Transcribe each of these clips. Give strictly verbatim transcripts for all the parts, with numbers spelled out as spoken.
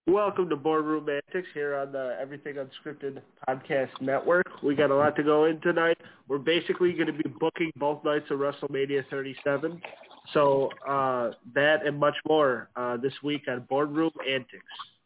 Welcome to Boardroom Antics here on the Everything Unscripted Podcast Network. We got a lot to go in tonight. We're basically going to be booking both nights of WrestleMania thirty-seven. So uh, that and much more uh, this week on Boardroom Antics.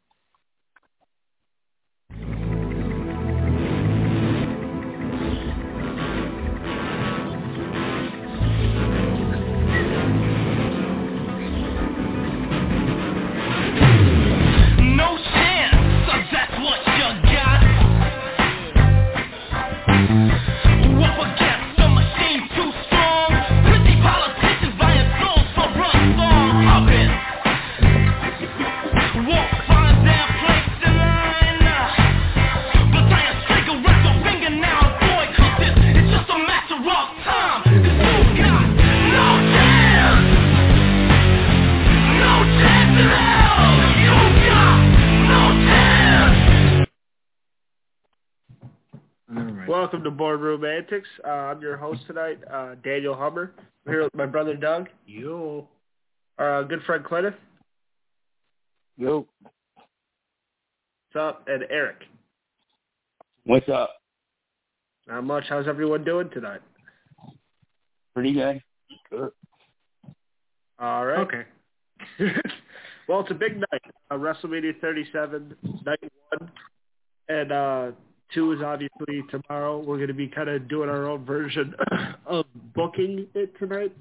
Welcome to Boardroom Antics. Uh, I'm your host tonight, uh, Daniel Hummer. I'm here with my brother Doug. Yo. Our uh, good friend Clinton. Yo. What's up? And Eric. What's up? Not much. How's everyone doing tonight? Pretty good. Good. All right. Okay. Well, it's a big night. Uh, WrestleMania thirty-seven, night one. And, uh... Two is obviously tomorrow. We're going to be kind of doing our own version of booking it tonight.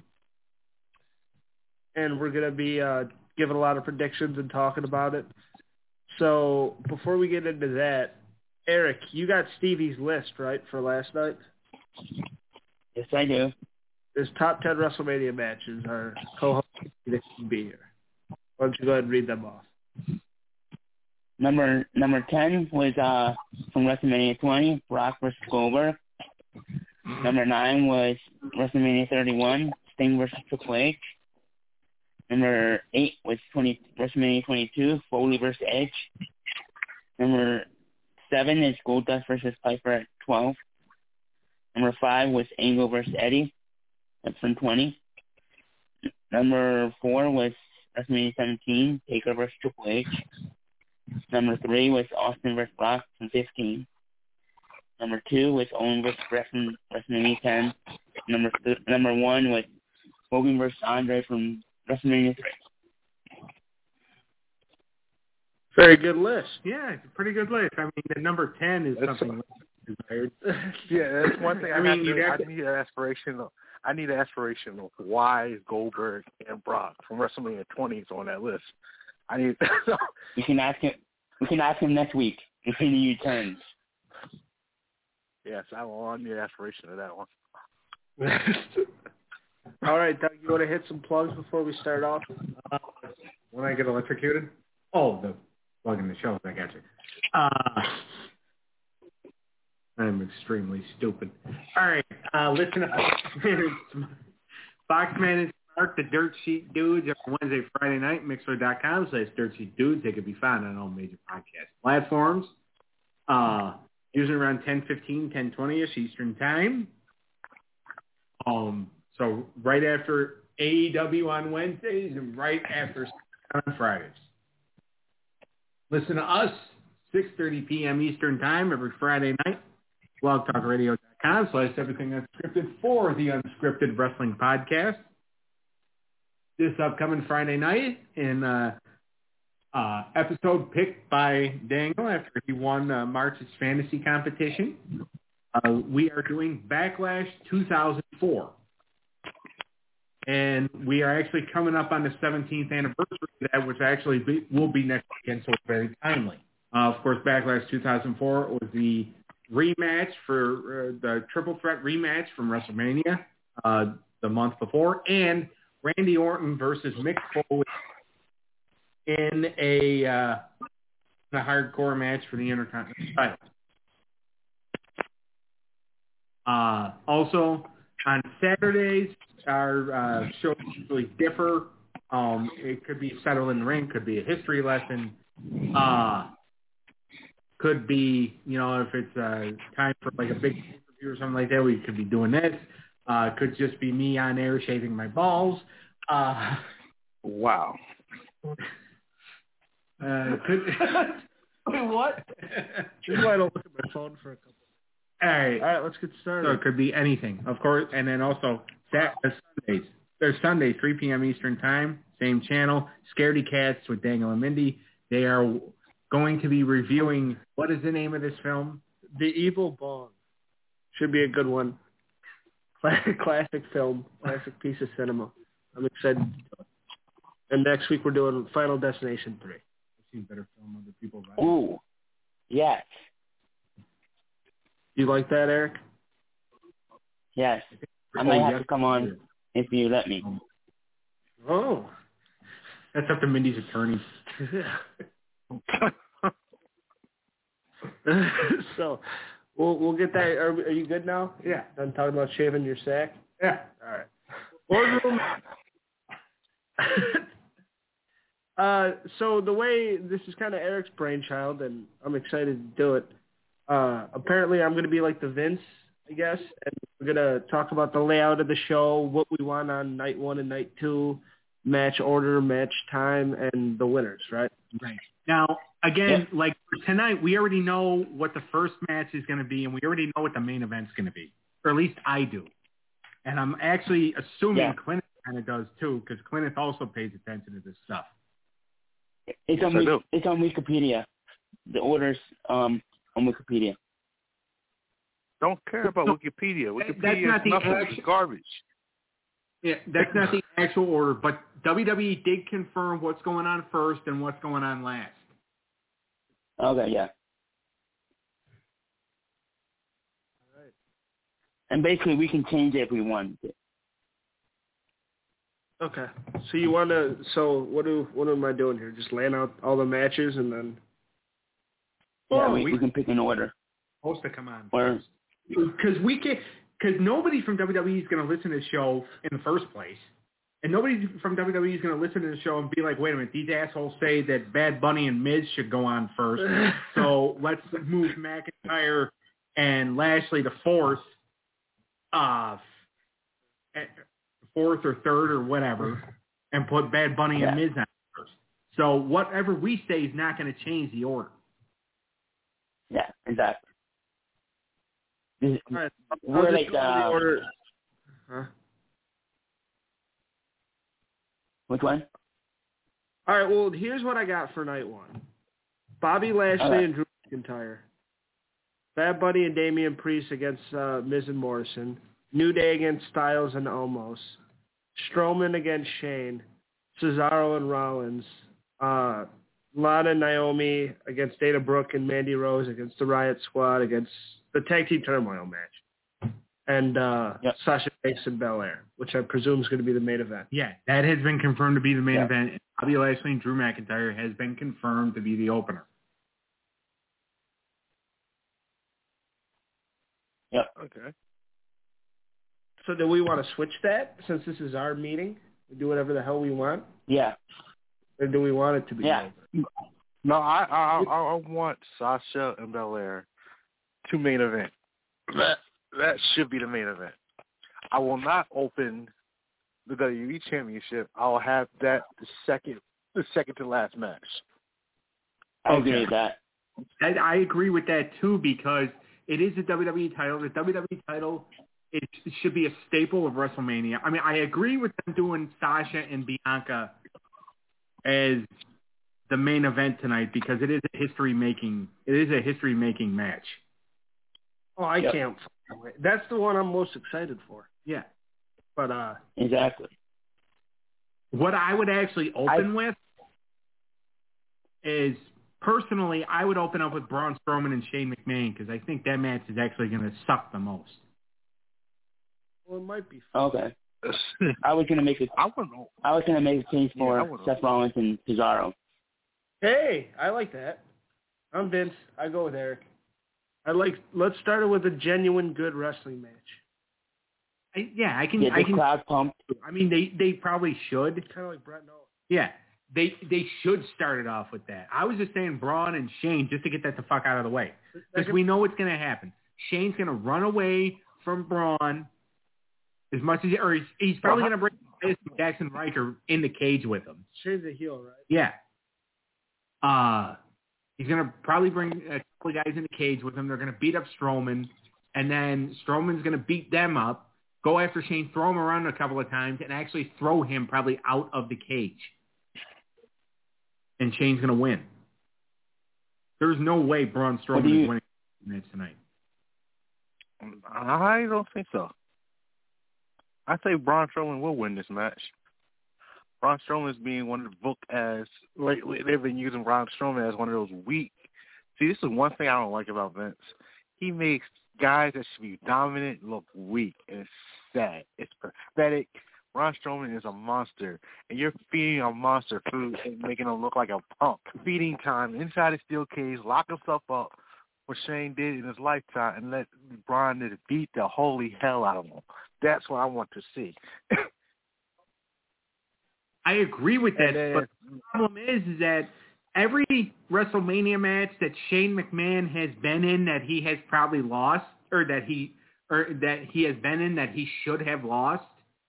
And we're going to be uh, giving a lot of predictions and talking about it. So before we get into that, Eric, you got Stevie's list, right, for last night? Yes, I do. His top ten WrestleMania matches are co-host that can be here. Why don't you go ahead and read them off? Number number ten was uh from WrestleMania twenty, Brock versus Goldberg. Number nine was WrestleMania thirty-one, Sting versus Triple H. Number eight was twenty WrestleMania twenty-two, Foley versus Edge. Number seven is Goldust versus Piper at twelve. Number five was Angle versus Eddie. That's from twenty. Number four was WrestleMania seventeen, Taker versus Triple H. Number three was Austin versus Brock from fifteen. Number two was Owen versus Wrestling, WrestleMania ten. Number th- number one was Hogan versus Andre from WrestleMania three. Very good list. Yeah, it's a pretty good list. I mean, the number ten is that's something desired. Yeah, that's one thing. I, I mean, to, you I need an aspirational. I need an aspirational. Why Goldberg and Brock from WrestleMania twenty is on that list? I need. We can ask him. We can ask him next week if he returns. Yes, I want the aspiration of that one. All right, Doug, you want to hit some plugs before we start off? Uh, when I get electrocuted? Oh, the plug in the show. I got you. Uh, I'm extremely stupid. All right, uh, listen up. Foxman and Mark, the Dirt Sheet Dudes, every Wednesday, Friday night, Mixer dot com slash Dirt Sheet Dudes. They could be found on all major podcast platforms. Uh, usually around ten fifteen, ten twenty-ish Eastern Time. Um, so right after A E W on Wednesdays and right after on Fridays. Listen to us, six thirty p.m. Eastern Time every Friday night. blog talk radio dot com slash everything unscripted for the Unscripted Wrestling Podcast. This upcoming Friday night in uh, uh, episode picked by Daniel after he won uh, March's fantasy competition. Uh, we are doing Backlash two thousand four. And we are actually coming up on the seventeenth anniversary of that, which actually be, will be next weekend, so it's very timely. Uh, of course, Backlash two thousand four was the rematch for uh, the triple threat rematch from WrestleMania uh, the month before, and Randy Orton versus Mick Foley in a, uh, in a hardcore match for the Intercontinental title. Uh, also, on Saturdays, our uh, shows usually differ. Um, it could be Settle in the Ring, could be a history lesson, uh, could be, you know, if it's uh, time for like a big interview or something like that, we could be doing this. Uh, could just be me on air shaving my balls. Uh, wow. Uh, could, Wait, what? This is why I don't look at my phone for a couple. all right. All right, let's get started. So it could be anything, of course. And then also Sat- uh, Sundays. There's Sunday, three p.m. Eastern Time, same channel. Scaredy Cats with Daniel and Mindy. They are going to be reviewing, what is the name of this film? The Evil Bong. Should be a good one. Classic, classic film, classic piece of cinema. I'm excited to do it. And next week we're doing Final Destination three. I've seen better film other people. Right? Ooh, yes, You like that, Eric? yes. I Oh, might have yes. to come on if you let me. Oh. That's up to Mindy's attorney. So, we'll we'll get that. Are, are you good now? Yeah. Done talking about shaving your sack? Yeah. All right. Boardroom. uh, so the way this is kind of Eric's brainchild, and I'm excited to do it. Uh, apparently, I'm going to be like the Vince, I guess, and we're going to talk about the layout of the show, what we want on night one and night two, match order, match time, and the winners, right? Right. Now, again, yeah. like for tonight, we already know what the first match is going to be, and we already know what the main event's going to be, or at least I do. And I'm actually assuming yeah. Clint kind of does too, because Clint also pays attention to this stuff. It's yes, on Wik- it's on Wikipedia. The orders um on Wikipedia. Don't care about Wikipedia. Wikipedia not is the nothing. actual- It's garbage. Yeah, that's not the actual order, but W W E did confirm what's going on first and what's going on last. Okay, yeah. All right. And basically, we can change it if we want. Okay. So you want to? So what do? What am I doing here? Just laying out all the matches and then. Yeah, Oh, we, we- we can pick an order. Supposed to come on Or because we can, because nobody from W W E is going to listen to the show in the first place, and nobody from W W E is going to listen to the show and be like, "Wait a minute, these assholes say that Bad Bunny and Miz should go on first, so let's move McIntyre and Lashley to fourth, uh, fourth or third or whatever, and put Bad Bunny Yeah. and Miz on first." So whatever we say is not going to change the order. yeah, exactly. This- All right. We're I'll just like go in the uh, order. Huh? which one? All right. Well, here's what I got for night one: Bobby Lashley Okay. and Drew McIntyre, Bad Bunny and Damian Priest against uh, Miz and Morrison, New Day against Styles and Omos, Strowman against Shane, Cesaro and Rollins, uh, Lana and Naomi against Dana Brooke and Mandy Rose against the Riot Squad against the Tag Team Turmoil match, and uh, Yep. Sasha Banks and Belair, which I presume is going to be the main event. Yeah, that has been confirmed to be the main Yeah. event. Bobby Lashley and Drew McIntyre has been confirmed to be the opener. Yep. Okay. So do we want to switch that since this is our meeting? We do whatever the hell we want? Yeah. Or do we want it to be Yeah. over? No, I I I, I want Sasha and Belair to main event. That that should be the main event. I will not open the W W E Championship. I'll have that the second the second to last match. I Okay. agree with that. I, I agree with that too because it is a W W E title. The W W E title it, it should be a staple of WrestleMania. I mean, I agree with them doing Sasha and Bianca as the main event tonight because it is a history making it is a history making match. Oh, I Yep. can't fucking wait. That's the one I'm most excited for. Yeah. But uh, Exactly. What I would actually open with is personally, I would open up with Braun Strowman and Shane McMahon because I think that match is actually going to suck the most. well, it might be fun. Okay. I was gonna make it. I wouldn't know. I was gonna make a case Yeah, I for would've- Seth Rollins and Cesaro. Hey, I like that. I'm Vince. I go with Eric. I like. Let's start it with a genuine good wrestling match. I, yeah, I can. Get I the can. crowd pumped. I mean, they they probably should. Kind of like Brett Nolan. Yeah, they they should start it off with that. I was just saying Braun and Shane just to get that the fuck out of the way because we know what's going to happen. Shane's going to run away from Braun as much as, or he's, he's probably going to bring Jackson Riker in the cage with him. Shane's a heel, right? Yeah. Uh, he's going to probably bring a couple of guys in the cage with him. They're going to beat up Strowman, and then Strowman's going to beat them up, go after Shane, throw him around a couple of times, and actually throw him probably out of the cage. And Shane's going to win. There's no way Braun Strowman you... is winning the match tonight. I don't think so. I think Braun Strowman will win this match. Braun Strowman is being one of the booked as lately. They've been using Braun Strowman as one of those weak. See, this is one thing I don't like about Vince. He makes guys that should be dominant look weak, and it's sad. It's pathetic. Braun Strowman is a monster, and you're feeding a monster food and making him look like a punk. Feeding time inside a steel cage, lock himself up, what Shane did in his lifetime, and let Braun beat the holy hell out of him. That's what I want to see. I agree with that, then, but the problem is, is that every WrestleMania match that Shane McMahon has been in that he has probably lost, or that he or that he has been in that he should have lost,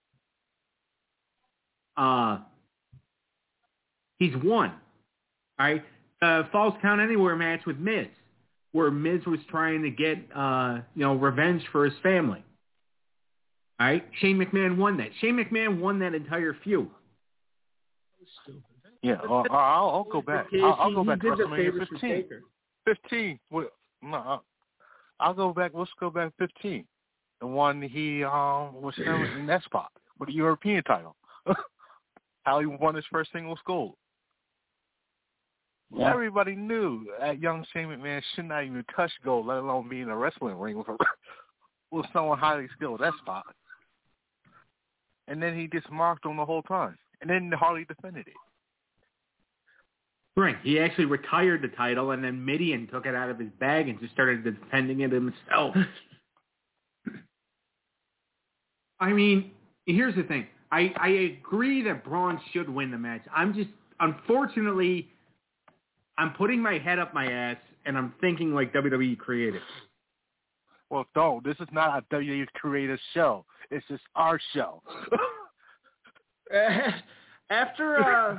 uh, he's won. All right, uh, Falls Count Anywhere match with Miz, where Miz was trying to get uh, you know revenge for his family. All right, Shane McMahon won that. Shane McMahon won that entire feud. Yeah, I'll, I'll, I'll go back. I'll, I'll go back to WrestleMania fifteen. fifteen. Well, no, I'll go back. Let's go back fifteen. The one he um, was in that spot with the European title. How he won his first singles gold. Yeah. Everybody knew that young Shane McMahon should not even touch gold, let alone be in a wrestling ring with, a, with someone highly skilled at that spot. And then he just marked on the whole time. And then Harley defended it. Right. He actually retired the title, and then Mideon took it out of his bag and just started defending it himself. I mean, here's the thing. I, I agree that Braun should win the match. I'm just, unfortunately, I'm putting my head up my ass, and I'm thinking like W W E creative. Well, don't. This is not a W W E creative show. It's just our show. After, uh,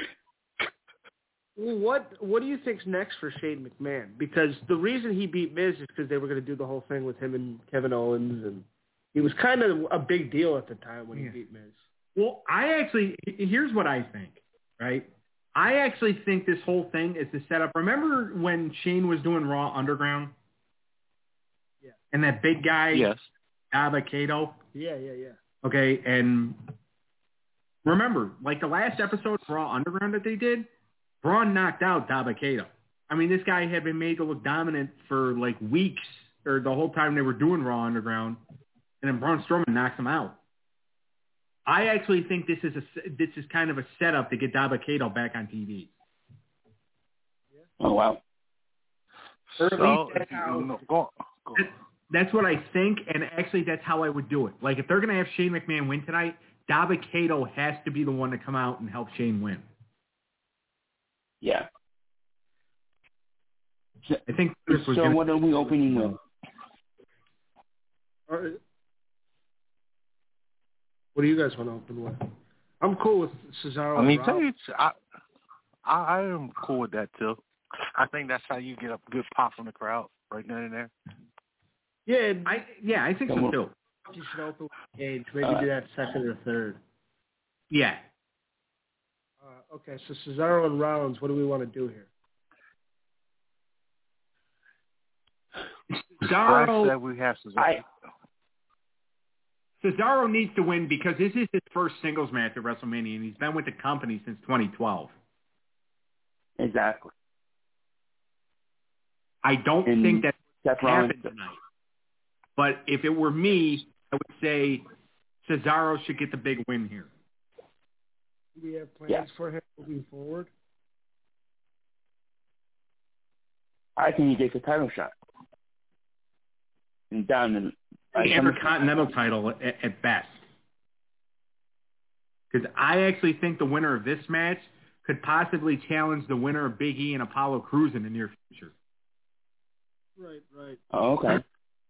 what what do you think's next for Shane McMahon? Because the reason he beat Miz is because they were going to do the whole thing with him and Kevin Owens, and he was kind of a big deal at the time when yeah. he beat Miz. Well, I actually, here's what I think, right? I actually think this whole thing is to set up. Remember when Shane was doing Raw Underground? Yeah. And that big guy, yes, Dabba-Kato? Yeah, yeah, yeah. Okay, and remember, like the last episode of Raw Underground that they did, Braun knocked out Dabba-Kato. I mean, this guy had been made to look dominant for like weeks, or the whole time they were doing Raw Underground, and then Braun Strowman knocks him out. I actually think this is a this is kind of a setup to get Dabba-Kato back on T V. Oh wow! Or at so, least that's, how, no, go, go. That, that's what I think, and actually that's how I would do it. Like if they're going to have Shane McMahon win tonight, Dabba-Kato has to be the one to come out and help Shane win. Yeah. I think this was so. Gonna, what are we opening with? All right. What do you guys want to open with? I'm cool with Cesaro. I mean, and tell you, I, I I am cool with that too. I think that's how you get a good pop from the crowd right then and there. Yeah, I yeah, I think so too. You should open with Cage. Maybe uh, do that second or third. Yeah. Uh, okay, so Cesaro and Rollins. What do we want to do here? Cesaro. I said we have Cesaro. I, Cesaro needs to win because this is his first singles match at WrestleMania, and he's been with the company since twenty twelve. Exactly. I don't and think that Seth happened Rollins. tonight. But if it were me, I would say Cesaro should get the big win here. Do we have plans yeah. for him moving forward? I think he gets a title shot. And down in The Intercontinental title at, at best. Because I actually think the winner of this match could possibly challenge the winner of Big E and Apollo Crews in the near future. Right, right. Oh, okay.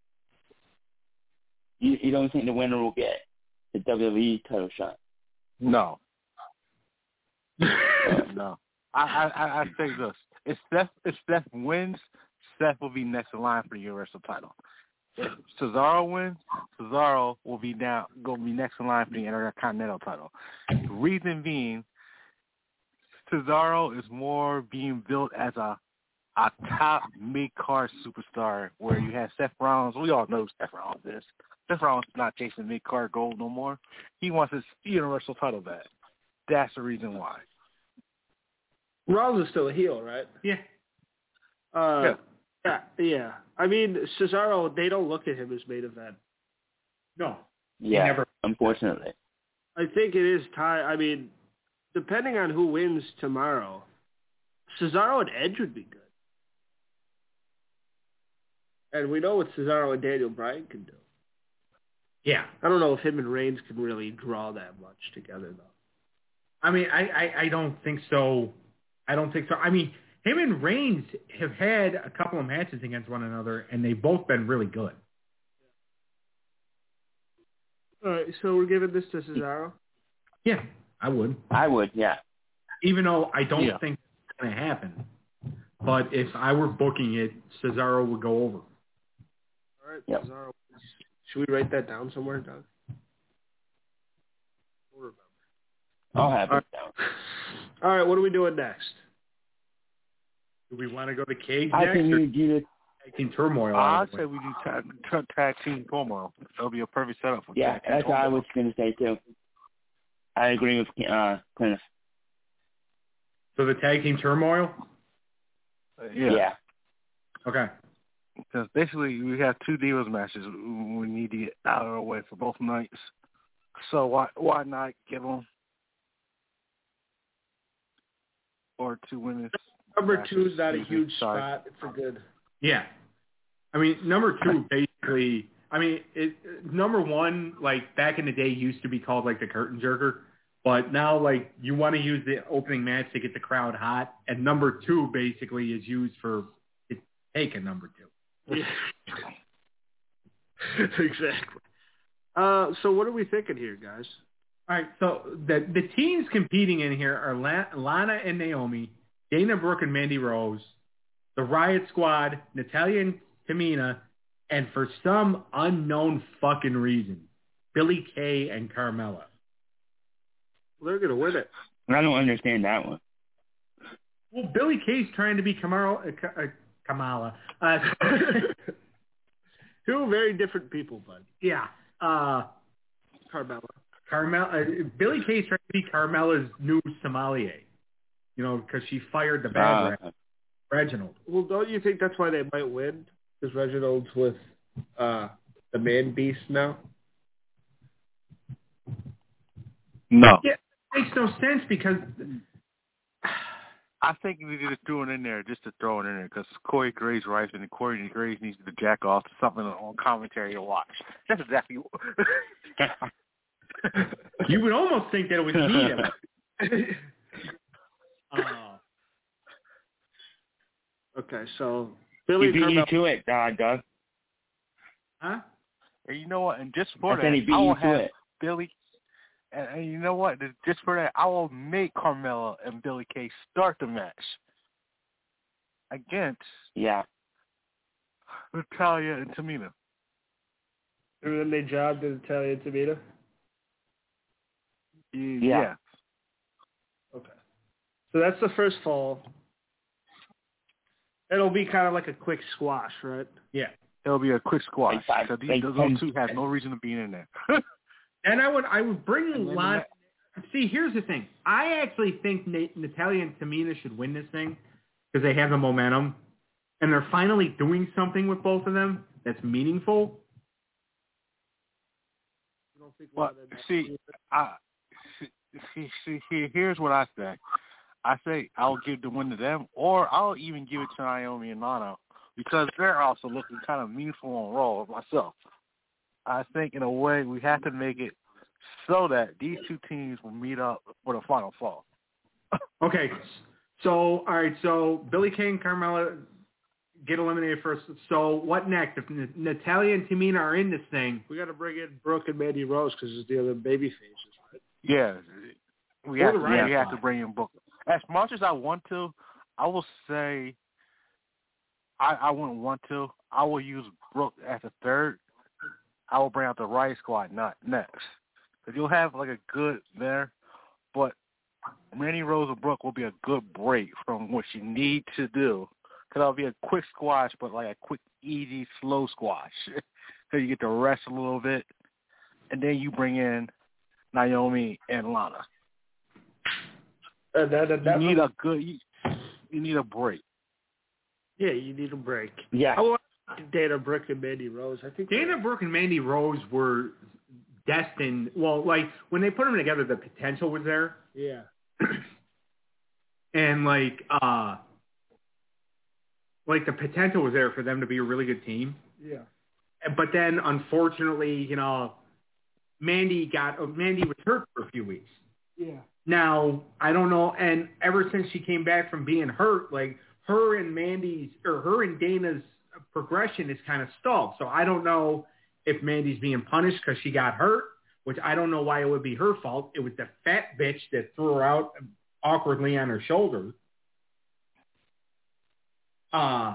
You, you don't think the winner will get the W W E title shot? No. no. I, I, I say this: if Steph, if Steph wins, Steph will be next in line for the Universal title. If Cesaro wins, Cesaro will be down, going to be next in line for the Intercontinental title. The reason being, Cesaro is more being built as a a top mid-card superstar, where you have Seth Rollins. We all know Seth Rollins is. Seth Rollins is not chasing mid-card gold no more. He wants his Universal title back. That's the reason why. Rollins is still a heel, right? Yeah. Uh, Yeah. yeah. Yeah. I mean, Cesaro, they don't look at him as main event. No. Yeah, never. unfortunately. I think it is time. I mean, depending on who wins tomorrow, Cesaro and Edge would be good. And we know what Cesaro and Daniel Bryan can do. Yeah. I don't know if him and Reigns can really draw that much together, though. I mean, I, I, I don't think so. I don't think so. I mean, him and Reigns have had a couple of matches against one another, and they've both been really good. All right, so we're giving this to Cesaro? Yeah, I would. I would, yeah. Even though I don't Yeah. think it's going to happen. But if I were booking it, Cesaro would go over. All right, Yep. Cesaro. Should we write that down somewhere, Doug? We'll remember. I'll have All it down. All right, what are we doing next? Do we want to go to Cage I next think or you do this. Tag Team Turmoil? I'd out of the say way? we do tag, tag, tag team turmoil. That'll be a perfect setup for Yeah, tag team that's what I turmoil. was going to say, too. I agree with uh, Clint. So the Tag Team Turmoil? Uh, yeah. yeah. Okay. Because basically we have two Divas matches we need to get out of the way for both nights. So why why not give them or two women's Number matches? two is not a Excuse me, huge sorry. spot for good. Yeah. I mean, number two, basically, I mean, it, number one, like, back in the day used to be called, like, the curtain jerker. But now, like, you want to use the opening match to get the crowd hot. And number two, basically, is used for it, take a number two. Yeah. Exactly. Uh, so what are we thinking here, guys? All right, so the the teams competing in here are La- Lana and Naomi, Dana Brooke and Mandy Rose, the Riot Squad, Natalya and Tamina, and for some unknown fucking reason, Billie Kay and Carmella. They're going to win it. I don't understand that one. Well, Billie Kay's trying to be Kamala. Uh, Ka- uh, Kamala. Uh, Two very different people, bud. yeah. Uh, Carmella. Carmella. Uh, Billie Kay's trying to be Carmella's new sommelier. You know, because she fired the bad Uh, Reg- Reginald. Well, don't you think that's why they might win? Because Reginald's with uh, the man beast now? No. Yeah, it makes no sense because I think we just threw it in there just to throw it in there because Corey Graves writes and Corey Graves needs to jack off to something on commentary to watch. That's exactly what. you would almost think that it was me. uh, Okay, so He Billy beat you Carmella. to it, uh, Doug. huh? And you know what? And just for I that, said he beat I will you to have it. Billy. And, and you know what? Just for that, I will make Carmella and Billie Kay start the match against Yeah. Natalya and Tamina. And then they jobbed to Natalya and Tamina? Yeah. Yeah. Okay. So that's the first fall. It'll be kind of like a quick squash, right? Yeah. It'll be a quick squash Like five- because these like those ten- two have no reason to be in there. And I would I would bring And then Lana. See, here's the thing. I actually think Nat- Natalya and Tamina should win this thing because they have the momentum, and they're finally doing something with both of them that's meaningful. You don't think Well, see, I, see, see, see, here- here's what I say. I say I'll give the win to them, or I'll even give it to Naomi and Lana because they're also looking kind of meaningful on Raw myself. I think in a way we have to make it so that these two teams will meet up for the final fall. Okay, so all right, so Billie Kay and Carmella get eliminated first. So what next? If N- Natalya and Tamina are in this thing, we got to bring in Brooke and Mandy Rose because it's the other baby faces, right? Yeah, we Or have, the to, Riot we have Squad. to bring in Book. as much as I want to, I will say I, I wouldn't want to. I will use Brooke as a third. I will bring out the Riot Squad not next. Because you'll have like a good there, but Mandy Rose and Brooke will be a good break from what you need to do. Because it'll be a quick squash, but like a quick, easy, slow squash. So you get to rest a little bit. And then you bring in Naomi and Lana. Uh, that, that, that you need a good, you, you need a break. Yeah, you need a break. Yeah. I want Dana Brooke and Mandy Rose. I think Dana Brooke and Mandy Rose were destined. Well, like when they put them together, the potential was there. Yeah. And like, uh, like the potential was there for them to be a really good team. Yeah. But then, unfortunately, you know, Mandy got Mandy was hurt for a few weeks. Yeah. Now I don't know, and ever since she came back from being hurt, like her and Mandy's or her and Dana's progression is kind of stalled. So I don't know if Mandy's being punished because she got hurt, which I don't know why it would be her fault. It was the fat bitch that threw her out awkwardly on her shoulder. Uh,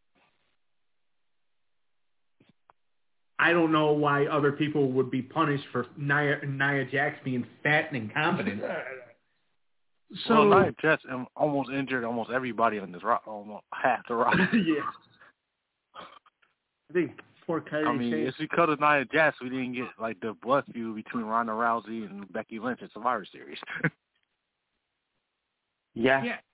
I don't know why other people would be punished for Nia, Nia Jax being fat and incompetent. So well, Nia Jax almost injured almost everybody on this rock, almost half the rock. Yeah. I think poor Kyrie. I mean, Shane. It's because of Nia Jax we didn't get like the blood feud between Ronda Rousey and Becky Lynch at Survivor Series. yeah. Yeah.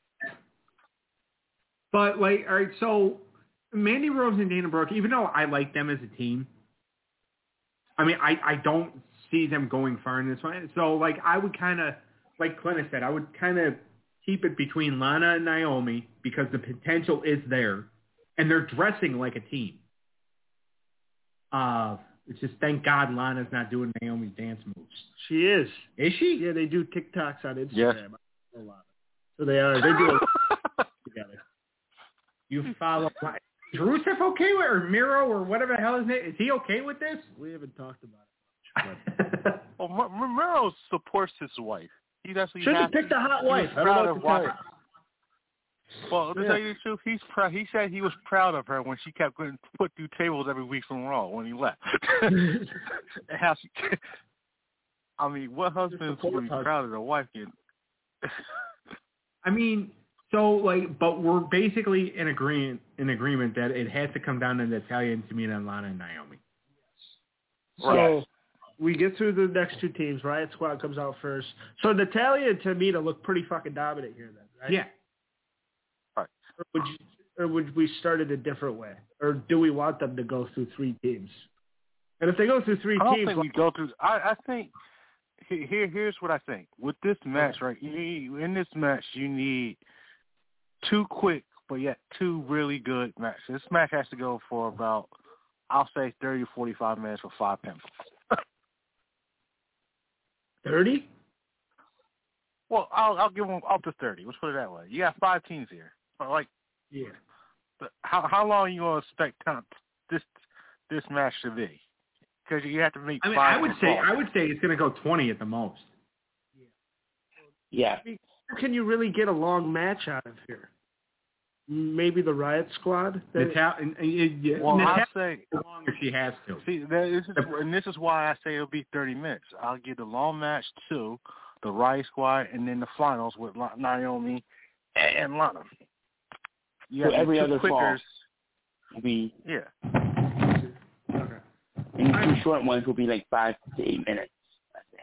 But like, all right, so Mandy Rose and Dana Brooke, even though I like them as a team, I mean, I, I don't see them going far in this one. So like, I would kind of, like Clint said, I would kind of keep it between Lana and Naomi because the potential is there, and they're dressing like a team. Uh, it's just thank God Lana's not doing Naomi's dance moves. She is. Is she? Yeah, they do TikToks on Instagram. Yes. A lot. So they are. They do it together. You follow. Is Rusev okay with, or Miro, or whatever the hell his name? Is he okay with this? We haven't talked about it much. Well, Miro supports his wife. He actually should have picked a hot wife. I don't know what to tell you. Well, to yeah. tell you the truth, he's proud. He said he was proud of her when she kept getting put through tables every week from Raw when he left. How she, I mean, what husband's would be proud of their wife getting? I mean, so like, but we're basically in agreement in agreement that it has to come down to Natalya and Tamina and Lana and Naomi. So yes. We get through the next two teams. Riot Squad comes out first. So Natalya and Tamina look pretty fucking dominant here, then, right? Yeah. Right. Or would, you, or would we start it a different way, or do we want them to go through three teams? And if they go through three I don't teams, think we go through. I, I think here. Here's what I think. With this match, right? You need, in this match, you need two quick, but yet two really good matches. This match has to go for about, I'll say, thirty to forty-five minutes for five pinfalls. thirty? Well, I'll I'll give them up to thirty. Let's put it that way. You got five teams here. But like, yeah. But how how long are you gonna expect time this this match to be? Because you have to make. I mean, five I would say I would say it's going to go twenty at the most. Yeah. How can you really get a long match out of here? Maybe the Riot Squad. Natal- yeah, well, Natal- I'll say as long as she has to. See, this is, and this is why I say it'll be thirty minutes. I'll give the long match to the Riot Squad, and then the finals with Naomi and Lana. You so have every two other quickers. fall will be. Yeah. Okay. And the two short ones will be like five to eight minutes. That's it.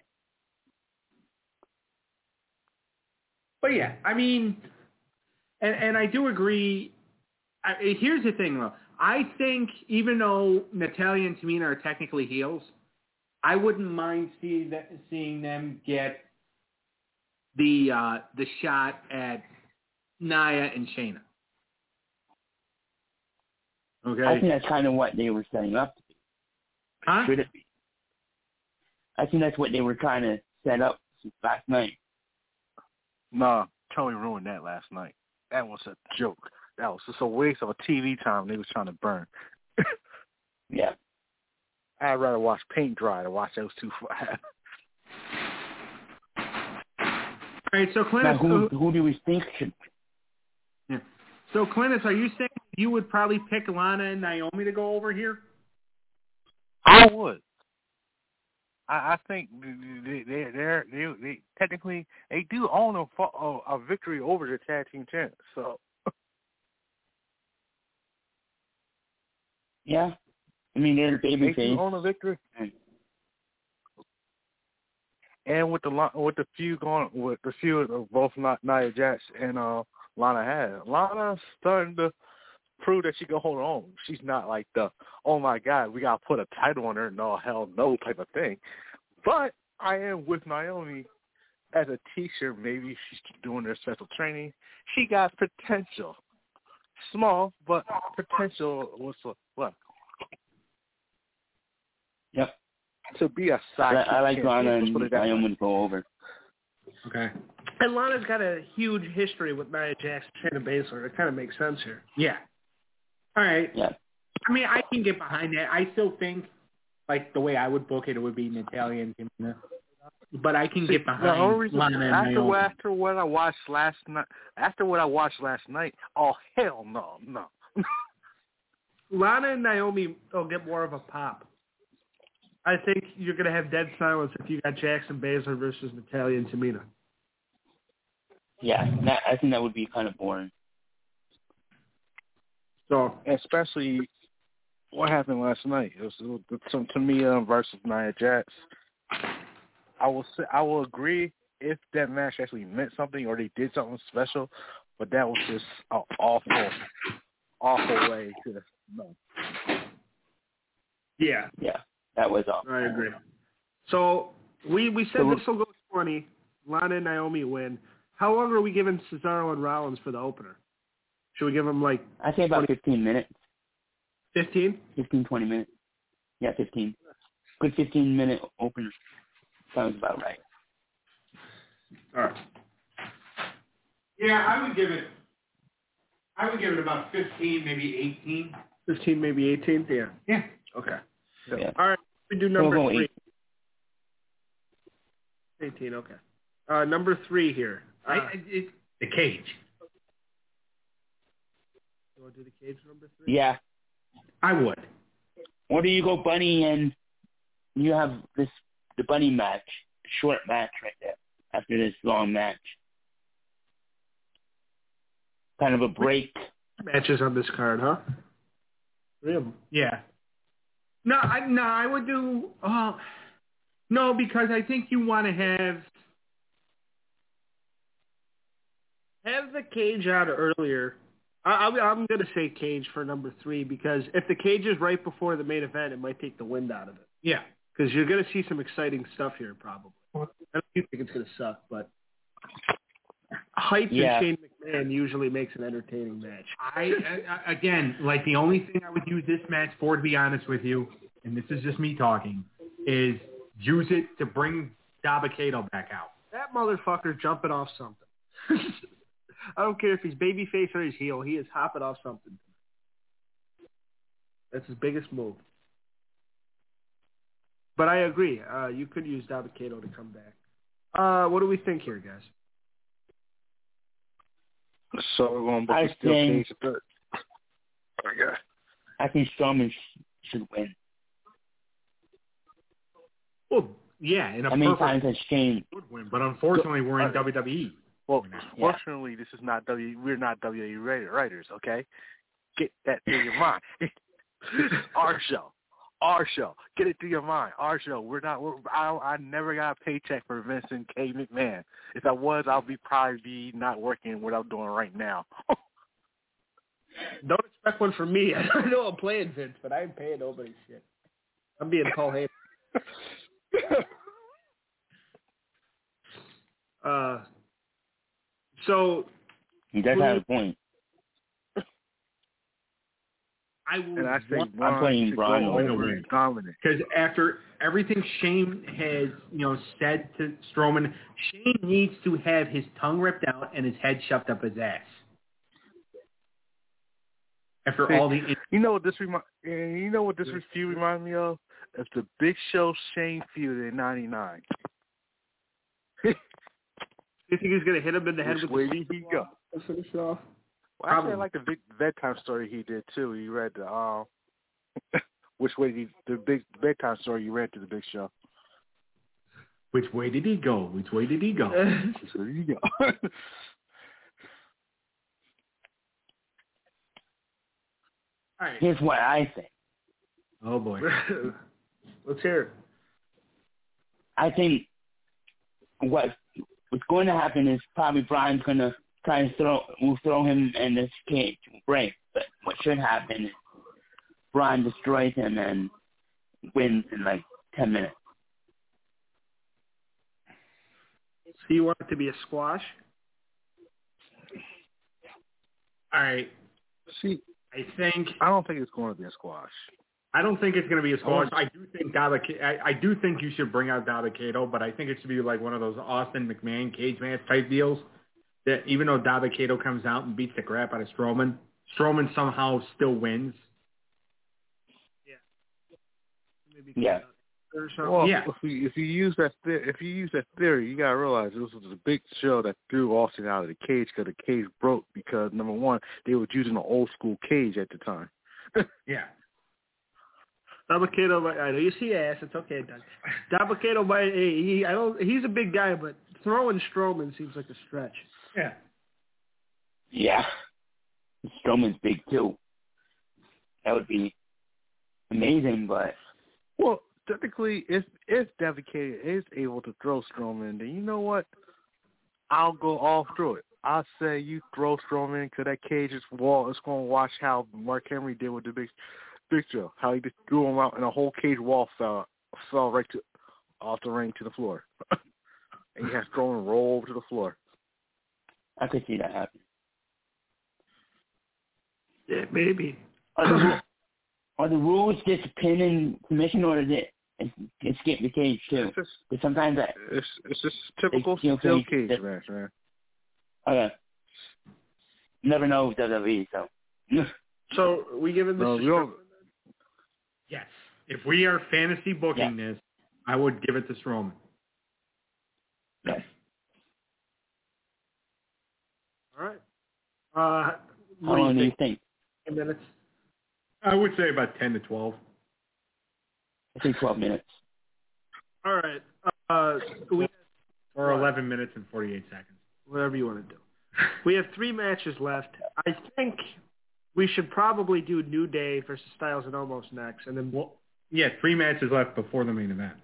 But yeah, I mean, and and I do agree. I, here's the thing, though. I think even though Natalya and Tamina are technically heels, I wouldn't mind see that, seeing them get the uh, the shot at Nia and Shayna. Okay. I think that's kind of what they were setting up to be. Huh? Should it be? I think that's what they were trying to set up last night. Nah, Tony ruined that last night. That was a joke. That was just a waste of a T V time they was trying to burn. Yeah. I'd rather watch paint dry than watch those two. All right, so Now, Clintus, who so, who do we think should? yeah. so Clintus, are you saying you would probably pick Lana and Naomi to go over here? I would. I, I think they they they they they technically they do own a a, a victory over the tag team champs. So Yeah, I mean they're they baby do face. own a victory. And with the with the feud going with the feud of both Nia Jax and uh, Lana had, Lana's starting to prove that she can hold her own. She's not like the oh my god we gotta put a title on her, no hell no type of thing. But I am with Naomi as a teacher. Maybe she's doing her special training. She got potential, small but potential. What's what? Yep. To be a I, sidekick. I like Lana Let's and put it that way. Naomi to go over. Okay. And Lana's got a huge history with Nia Jax and Shayna Baszler. It kind of makes sense here. Yeah. All right. Yeah. I mean, I can get behind that. I still think, like, the way I would book it, it would be Natalya and Tamina. But I can get The behind only reason, Lana and after, Naomi. after what I watched last night, after what I watched last night, oh hell no, no. Lana and Naomi will get more of a pop. I think you're going to have dead silence if you got Jackson Baszler versus Natalya and Tamina. Yeah, that, I think that would be kind of boring. So, Especially what happened last night. It was, it was some Tamina versus Nia Jax. I will say, I will agree if that match actually meant something or they did something special, but that was just an awful, awful way to no. yeah, Yeah, that was all. I agree. So, we, we said So- this will go twenty. Lana and Naomi win. How long are we giving Cesaro and Rollins for the opener? Should we give them like I say about fifteen minutes, fifteen? fifteen, twenty minutes. Yeah, fifteen. Good fifteen minute opener. Sounds about right. All right. Yeah, I would give it. I would give it about fifteen, maybe eighteen. fifteen, maybe eighteen? Yeah. Yeah. Okay. Yeah. All right. We do number We'll go three. eighteen, okay. Uh, number three here. Uh, I, it, the cage. you want to do the cage number three? Yeah. I would. Or do you go bunny and you have this the bunny match, short match right there after this long match. Kind of a break. Matches on this card, huh? Three of them. Yeah. No, I no, I would do. Uh, no, because I think you want to have. Have the cage out earlier. I, I'm, I'm going to say cage for number three because if the cage is right before the main event, it might take the wind out of it. Yeah. Because you're going to see some exciting stuff here, probably. I don't think it's going to suck, but Heights Yeah. and Shane McMahon usually makes an entertaining match. I, I again, like the only thing I would use this match for, to be honest with you, and this is just me talking, is use it to bring Dabba-Kato back out. That motherfucker jumping off something. I don't care if he's babyface or he's heel. He is hopping off something. That's his biggest move. But I agree. Uh, you could use Dabba-Kato to come back. Uh, what do we think here, guys? So we're going to book I a steel think- cage third. Okay. I think Strowman sh- should win. Well, yeah, in a How many perfect times has Shane? would win, but unfortunately we're in W W E. Well, Yeah. fortunately, this is not W. We're not W W E writer- writers, okay? Get that through your mind. This is our show, our show. Get it through your mind. Our show. We're not. We're, I, I never got a paycheck for Vincent K. McMahon. If I was, I'll be probably be not working what I'm doing right now. Don't expect one from me. I know I'm playing Vince, but I ain't paying nobody shit. I'm being Paul Heyman. uh, so He does have a point. I will and I say want I'm Braun playing should Braun go over over win. and dominate. because after everything Shane has, you know, said to Strowman, Shane needs to have his tongue ripped out and his head shoved up his ass. After See, all the You know what this remind? You know what this feud reminds me of? It's the Big Show Shane feud in ninety-nine. you think he's going to hit him in the head Which with way the did he go? to finish off? Well, actually, I like the big bedtime story he did too. He read the uh, which way did he, the big bedtime story you read to the Big Show. Which way did he go? Which way did he go? Which way did he go? All right. Here's what I think. Oh boy. Let's hear it. I think what what's going to happen is probably Brian's going to try to throw will throw him in this cage break. But what should happen is Brian destroys him and wins in like ten minutes. So you want it to be a squash? All right. See, I think I don't think it's going to be a squash. I don't think it's going to be a squash. I do think Dada, I, I do think you should bring out Dabba-Kato, but I think it should be like one of those Austin McMahon cage match type deals. That even though Dabba-Kato comes out and beats the crap out of Strowman, Strowman somehow still wins. Maybe Yeah. or something. Well, Yeah. if you if you use that the- if you use that theory, you gotta realize this was a Big Show that threw Austin out of the cage because the cage broke because number one they were using an old school cage at the time. Yeah. Dabba-Kato, might- I know you see ass. It's okay, Doug. Dabba-Kato, might he? I don't. He's a big guy, but throwing Strowman seems like a stretch. Yeah. Yeah. Strowman's big too. That would be amazing, but Well, technically, if if Dabba-Kato is able to throw Strowman, then you know what? I'll go all through it. I'll say you throw Strowman because that cage is wall. It's going to watch how Mark Henry did with the Big Big Show, how he just threw him out and the whole cage wall fell fell right to off the ring to the floor, and he has Strowman roll over to the floor. I could see that happen. Yeah, maybe. Are the, ru- are the rules just pin and submission, or is it it's, it's skip the cage too? It's just, Because sometimes that it's, it's just typical Steel steel cage. cage match, man. okay. Never know with W W E, so So we giving this No, to we don't. Strowman? Yes. If we are fantasy booking Yeah. this, I would give it to Strowman. yes. All right. Uh, How what do long you do you think? think? Ten minutes. I would say about ten to twelve. I think twelve minutes. All right. Uh, we Or What? eleven minutes and forty-eight seconds. whatever you want to do. We have three matches left. I think we should probably do New Day versus Styles and Omos next, and then Well, yeah, three matches left before the main event.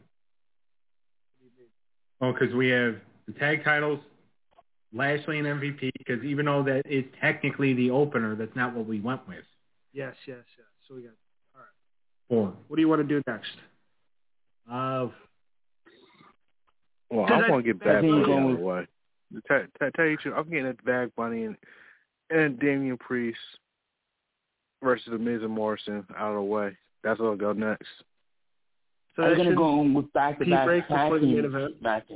Oh, because we have the tag titles, Lashley and M V P, because even though that is technically the opener, that's not what we went with. yes, yes, yes. So we got. Four. What do you want to do next? Uh, Well, Because I I want to get think Bad Bad Bunny Bunny- out of the way. Tell, tell, tell you the truth, I'm getting at Bad Bunny and, and Damian Priest versus The Miz and Morrison out of the way. That's what'll go next. So I'm that gonna should go with back-to-back break tag before the main team event. matches.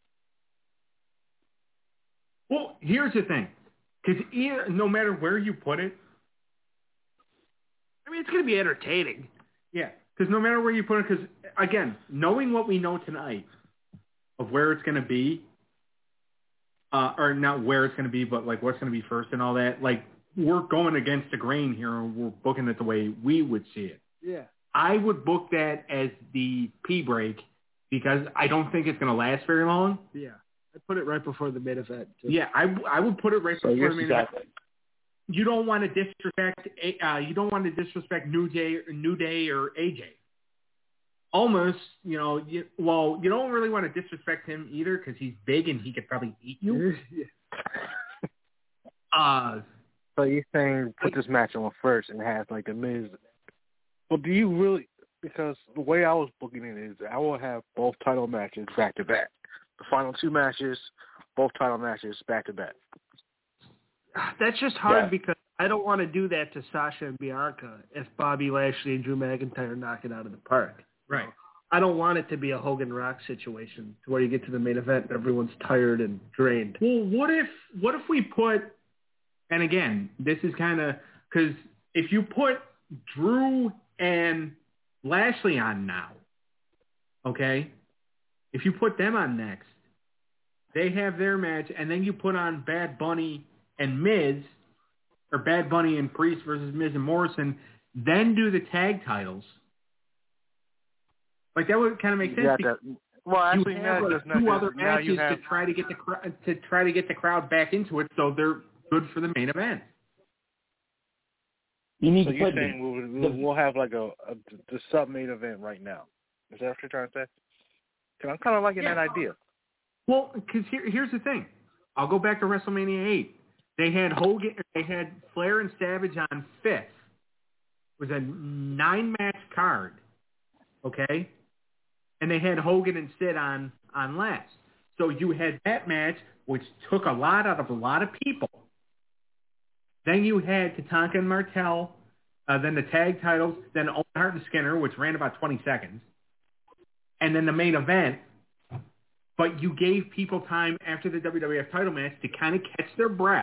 well, here's the thing. Because no matter where you put it, I mean, it's going to be entertaining. yeah, because no matter where you put it, because, again, knowing what we know tonight of where it's going to be, uh, or not where it's going to be, but, like, what's going to be first and all that, like, we're going against the grain here, and we're booking it the way we would see it. Yeah. I would book that as the P break because I don't think it's going to last very long. Yeah. I put it right before the main event. Too. Yeah, I, I would put it right So before yes, the main event. Exactly. You don't want to disrespect uh, you don't want to disrespect New Day, New Day or A J. Almost, you know, you, well, you don't really want to disrespect him either because he's big and he could probably eat you. Yeah. Uh, So you're saying put this match on first and have like the Miz. Well, do you really? Because the way I was booking it is I will have both title matches back to back. The final two matches, both title matches back to back. That's just hard Yeah. because I don't want to do that to Sasha and Bianca if Bobby Lashley and Drew McIntyre knock it out of the park. right. I don't want it to be a Hogan Rock situation to where you get to the main event and everyone's tired and drained. Well, what if what if we put, and again, this is kind of because if you put Drew and Lashley on now, okay, if you put them on next, they have their match, and then you put on Bad Bunny and Miz, or Bad Bunny and Priest versus Miz and Morrison, then do the tag titles. Like, that would kind of make sense. Yeah, that, well, actually, you now have just like two other now you matches have, to try to get the cr- to try to get the crowd back into it, so they're good for the main event. You need so to you're put saying the, we'll, the, we'll have like a, a the sub main event right now. Is that what you're trying to say? Because I'm kind of liking Yeah. that idea. Well, because here, here's the thing. I'll go back to WrestleMania eight. They had Hogan, they had Flair and Savage on fifth. It was a nine-match card, okay? And they had Hogan and Sid on, on last. So you had that match, which took a lot out of a lot of people. Then you had Tatanka and Martel, uh, then the tag titles, then Owen Hart and Skinner, which ran about twenty seconds, and then the main event. But you gave people time after the W W F title match to kind of catch their breath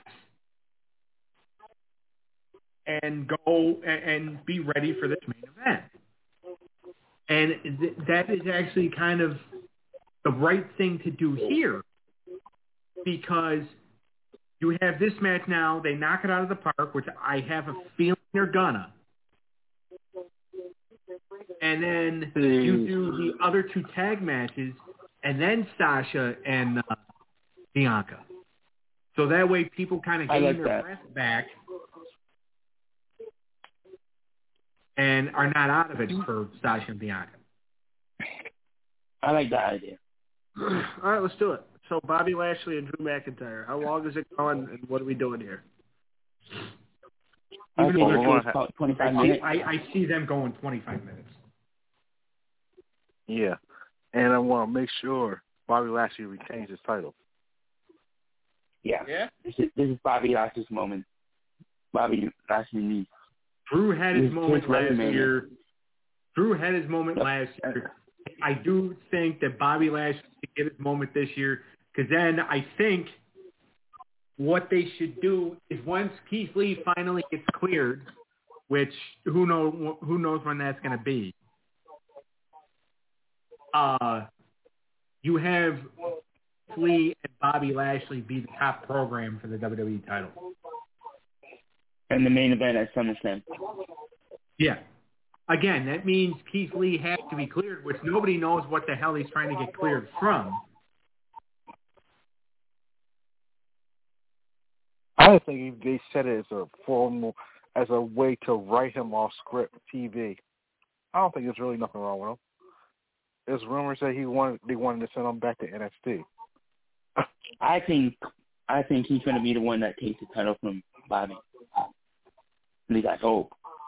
and go and, and be ready for this main event. And th- that is actually kind of the right thing to do here, because you have this match now. They knock it out of the park, which I have a feeling they're gonna. And then you do the other two tag matches, and then Sasha and uh, Bianca. So that way people kind of gain like their that. breath back and are not out of it for Sasha and Bianca. I like that idea. All right, let's do it. So Bobby Lashley and Drew McIntyre. How long is it going, and what are we doing here? I Even think if it's they're about I twenty-five see, minutes. I, I see them going twenty-five minutes. Yeah, and I want to make sure Bobby Lashley retains his title. Yeah. Yeah? This is, this is Bobby Lashley's moment. Bobby Lashley needs. Drew had his His- moment his last resume. year. Drew had his moment Yep. last year. I do think that Bobby Lashley should get his moment this year, because then I think what they should do is once Keith Lee finally gets cleared, which who know who knows when that's going to be. Uh, you have Lee and Bobby Lashley be the top program for the W W E title. And the main event at SummerSlam. Yeah. Again, that means Keith Lee has to be cleared, which nobody knows what the hell he's trying to get cleared from. I think they said it as a formal, as a way to write him off script T V. I don't think there's really nothing wrong with him. There's rumors that he wanted, they wanted to send him back to N X T. I think I think he's going to be the one that takes the title from Bobby. At least I hope.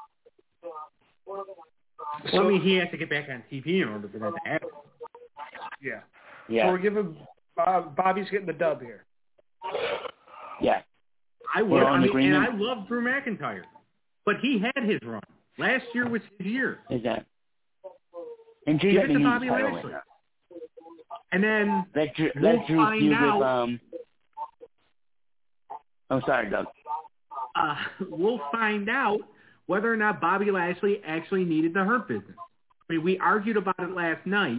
Well, I mean, he has to get back on T V in order for that to happen. Yeah. Yeah. So we're giving Bob, Bobby's getting the dub here. Yeah. I would. We're I on mean, and agreement. I love Drew McIntyre, but he had his run. Last year was his year. Is that? And Drew Give it doesn't to need the Bobby title Lashley. right And then now. Let Drew, we'll let Drew find feud out. with um. I'm sorry, Doug. Uh, we'll find out whether or not Bobby Lashley actually needed the Hurt Business. I mean, we argued about it last night.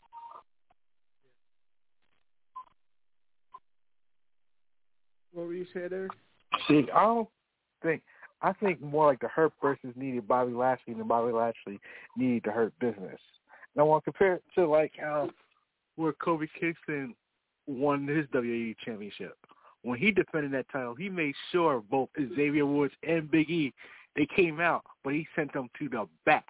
What were you saying there? See, I don't think. I think more like the Hurt Business needed Bobby Lashley than Bobby Lashley needed the Hurt Business. And I want to compare it to like how where Kobe Kingston won his W W E championship. When he defended that title, he made sure both Xavier Woods and Big E, they came out, but he sent them to the back.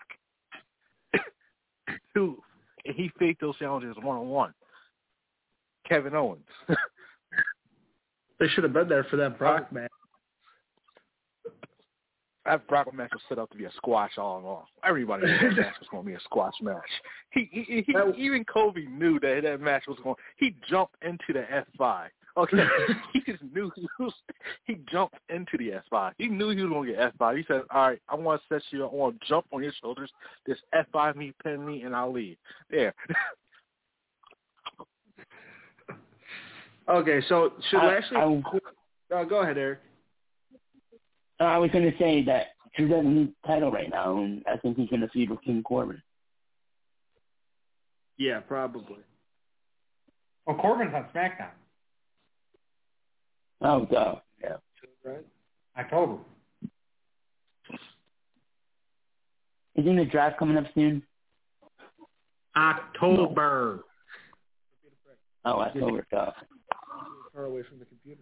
Two, and he faced those challenges one-on-one. Kevin Owens. They should have been there for that Brock match. That Brock match was set up to be a squash all along. Everybody knew that match was going to be a squash match. He, he, he even Kobe knew that that match was going. He jumped into the F five. Okay, he just knew he was. He jumped into the F five. He knew he was going to get F five. He said, "All right, I want to set you. I want to jump on your shoulders. This F five me, pin me, and I'll leave." There. Okay, so should I, Lashley? I, Uh, go ahead, Eric. I was going to say that Drew doesn't need the title right now, and I think he's going to feud with King Corbin. Yeah, probably. Well, Corbin's on SmackDown. Oh, duh. Yeah. Right? October. Isn't the draft coming up soon? October. Oh, October. Duh. Far away from the computer.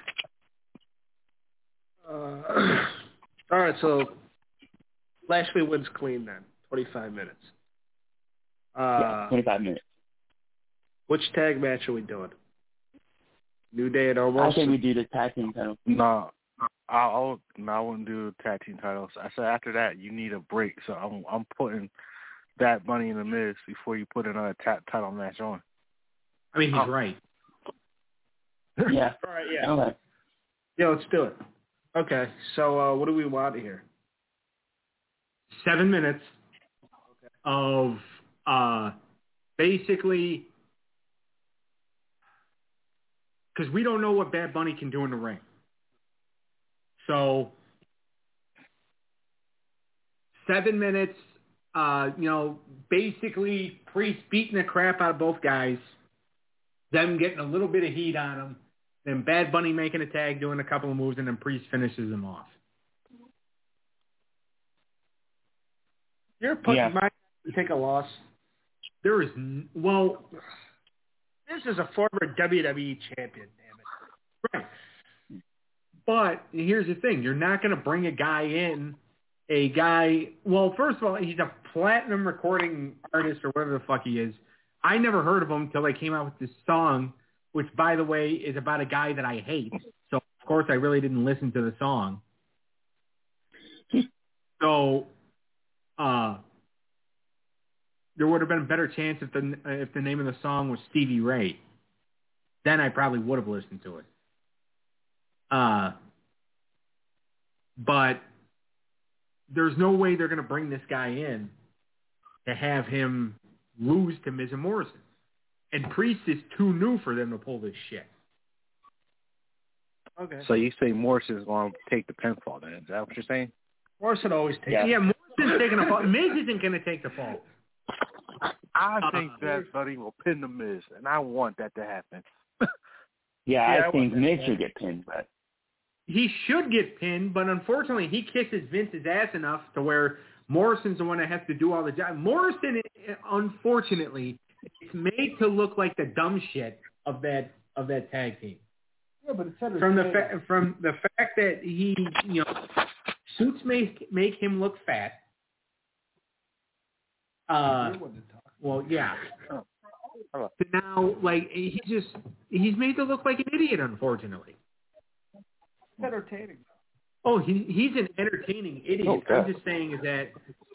Uh, all right, so Lashley wins clean then. twenty-five minutes. Uh, Yeah, twenty-five minutes. Which tag match are we doing? New Day and I Almost? think we do the tag team title. No, I, I, no, I wouldn't do tag team titles. I said after that you need a break, so I'm I'm putting that Money in the Miz before you put another ta- title match on. I mean, he's Oh. right. Yeah. All right, yeah. Okay. Yeah, let's do it. Okay, so uh, what do we want here? Seven minutes of uh, basically, because we don't know what Bad Bunny can do in the ring. So seven minutes, uh, you know, basically Priest beating the crap out of both guys, them getting a little bit of heat on them, then Bad Bunny making a tag, doing a couple of moves, and then Priest finishes them off. You're putting Yeah. my to take a loss. There is, n- well, This is a former W W E champion, damn it. right. But here's the thing. You're not going to bring a guy in, a guy, well, first of all, he's a platinum recording artist or whatever the fuck he is. I never heard of him until they came out with this song, which, by the way, is about a guy that I hate. So, of course, I really didn't listen to the song. So, uh, there would have been a better chance if the if the name of the song was Stevie Ray. Then I probably would have listened to it. Uh, but there's no way they're going to bring this guy in to have him lose to Miz and Morrison. And Priest is too new for them to pull this shit. Okay. So you say Morrison's going to take the pinfall then? Is that what you're saying? Morrison always takes Yeah. it. Yeah, Morrison's taking a fall. Miz isn't going to take the fall. I Uh, think that Buddy will pin the Miz, and I want that to happen. Yeah, Yeah, I I think want that Miz tag. should get pinned, but He should get pinned, but unfortunately he kisses Vince's ass enough to where Morrison's the one that has to do all the job. Morrison, unfortunately, is made to look like the dumb shit of that of that tag team. Yeah, but it's From the fa- from the fact that he, you know, suits make make him look fat. Uh, well, yeah. Hello. To now, like he just he's made to look like an idiot, unfortunately. entertaining. Oh, he he's an entertaining idiot. Oh, God. I'm just saying is that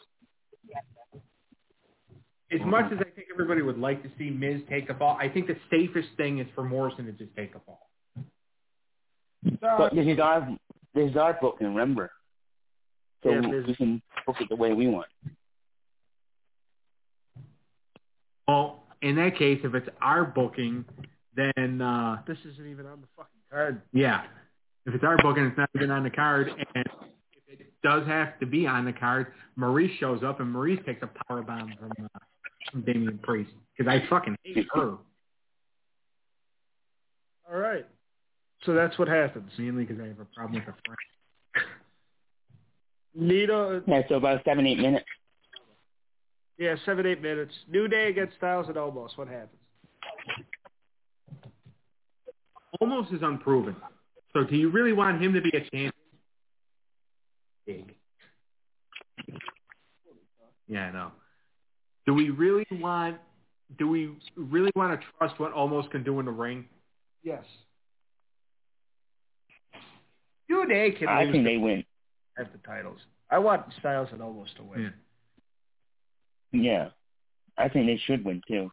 as much as I think everybody would like to see Miz take the fall, I think the safest thing is for Morrison to just take the fall. but this is our this is our booking, remember? So Yeah, we, Miz- we can book it the way we want. Well, in that case, if it's our booking, then uh, This isn't even on the fucking card. yeah, if it's our booking, it's not even on the card, and if it does have to be on the card, Maurice shows up and Maurice takes a power bomb from uh, from Damian Priest because I fucking hate her. All right. So that's what happens. Mainly because I have a problem with her friend. Nito, Yeah, so about seven, eight minutes. yeah, seven, eight minutes. New Day against Styles and Almost. What happens? Almost is unproven. So do you really want him to be a champion? Big. Yeah, I know. Do we really want? Do we really want to trust what Almost can do in the ring? Yes. New Day can I lose think the, they win. at the titles. I want Styles and Almost to win. Yeah. Yeah. I think they should win, too.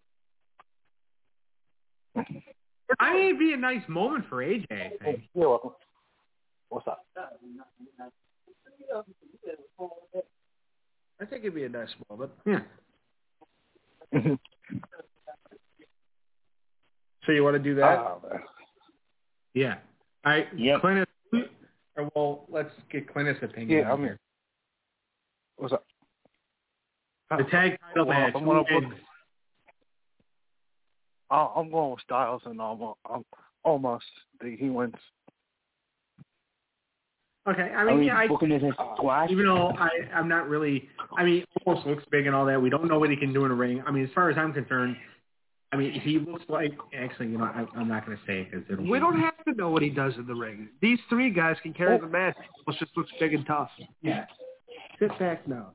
I think it'd be a nice moment for A J, I think. You're welcome. What's up? I think it'd be a nice moment. Yeah. So you want to do that? Oh, man. Yeah. All right. Yep. Clintus, or well, let's get Clintus' opinion. Yeah, on I'm here. here. What's up? The tag title Well, match. I'm gonna who put- wins? Uh, I'm going with Styles, and I'm, I'm almost think he wins. Okay, I Are mean, we yeah, I, booking this as squash? even though I, I'm not really, I mean, almost looks big and all that. We don't know what he can do in a ring. I mean, as far as I'm concerned, I mean, he looks like, actually, you know, I, I'm not going to say it because it'll We be, don't have to know what he does in the ring. These three guys can carry the match. It just looks big and tough. yeah. Sit back now.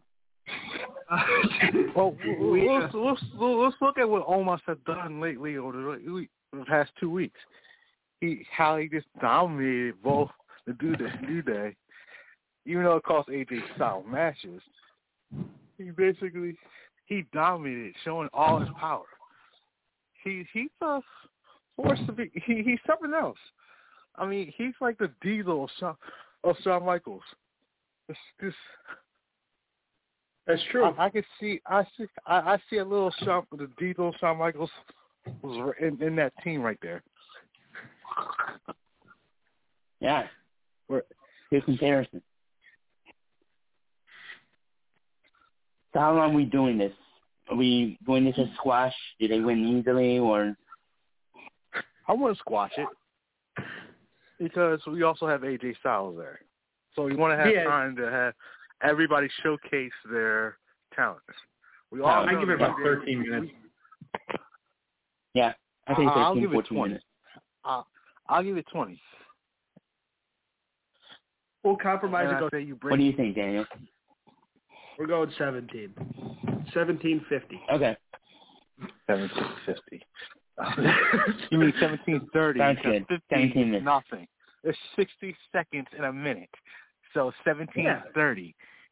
Well, We, uh, let's, let's, let's look at what Omos has done lately over the, the past two weeks. He how he just dominated both the New Day, New Day, even though it cost A J Styles matches. He basically he dominated, showing all his power. He he's a force to be. He he's something else. I mean, he's like the Diesel of Shawn, of Shawn Michaels. It's just. That's true. I, I can see, I see, I, I see a little Shawn, the Diesel Shawn Michaels was in, in that team right there. Yeah. Where, Good comparison. So how long are we doing this? Are we doing this as squash? Do they win easily or? I want to squash it because we also have A J Styles there, so we want to have Yeah. time to have everybody showcase their talents. We all I know give it that about they- thirteen minutes. Yeah, I think I'll thirteen, give it fourteen twenty. minutes. I'll, I'll give it twenty. We'll compromise And and I go. say you bring. What do you think, Daniel? We're going seventeen. seventeen fifty. Okay. seventeen fifty. You mean seventeen thirty? Sounds good. seventeen is minutes. nothing. There's sixty seconds in a minute, so seventeen thirty.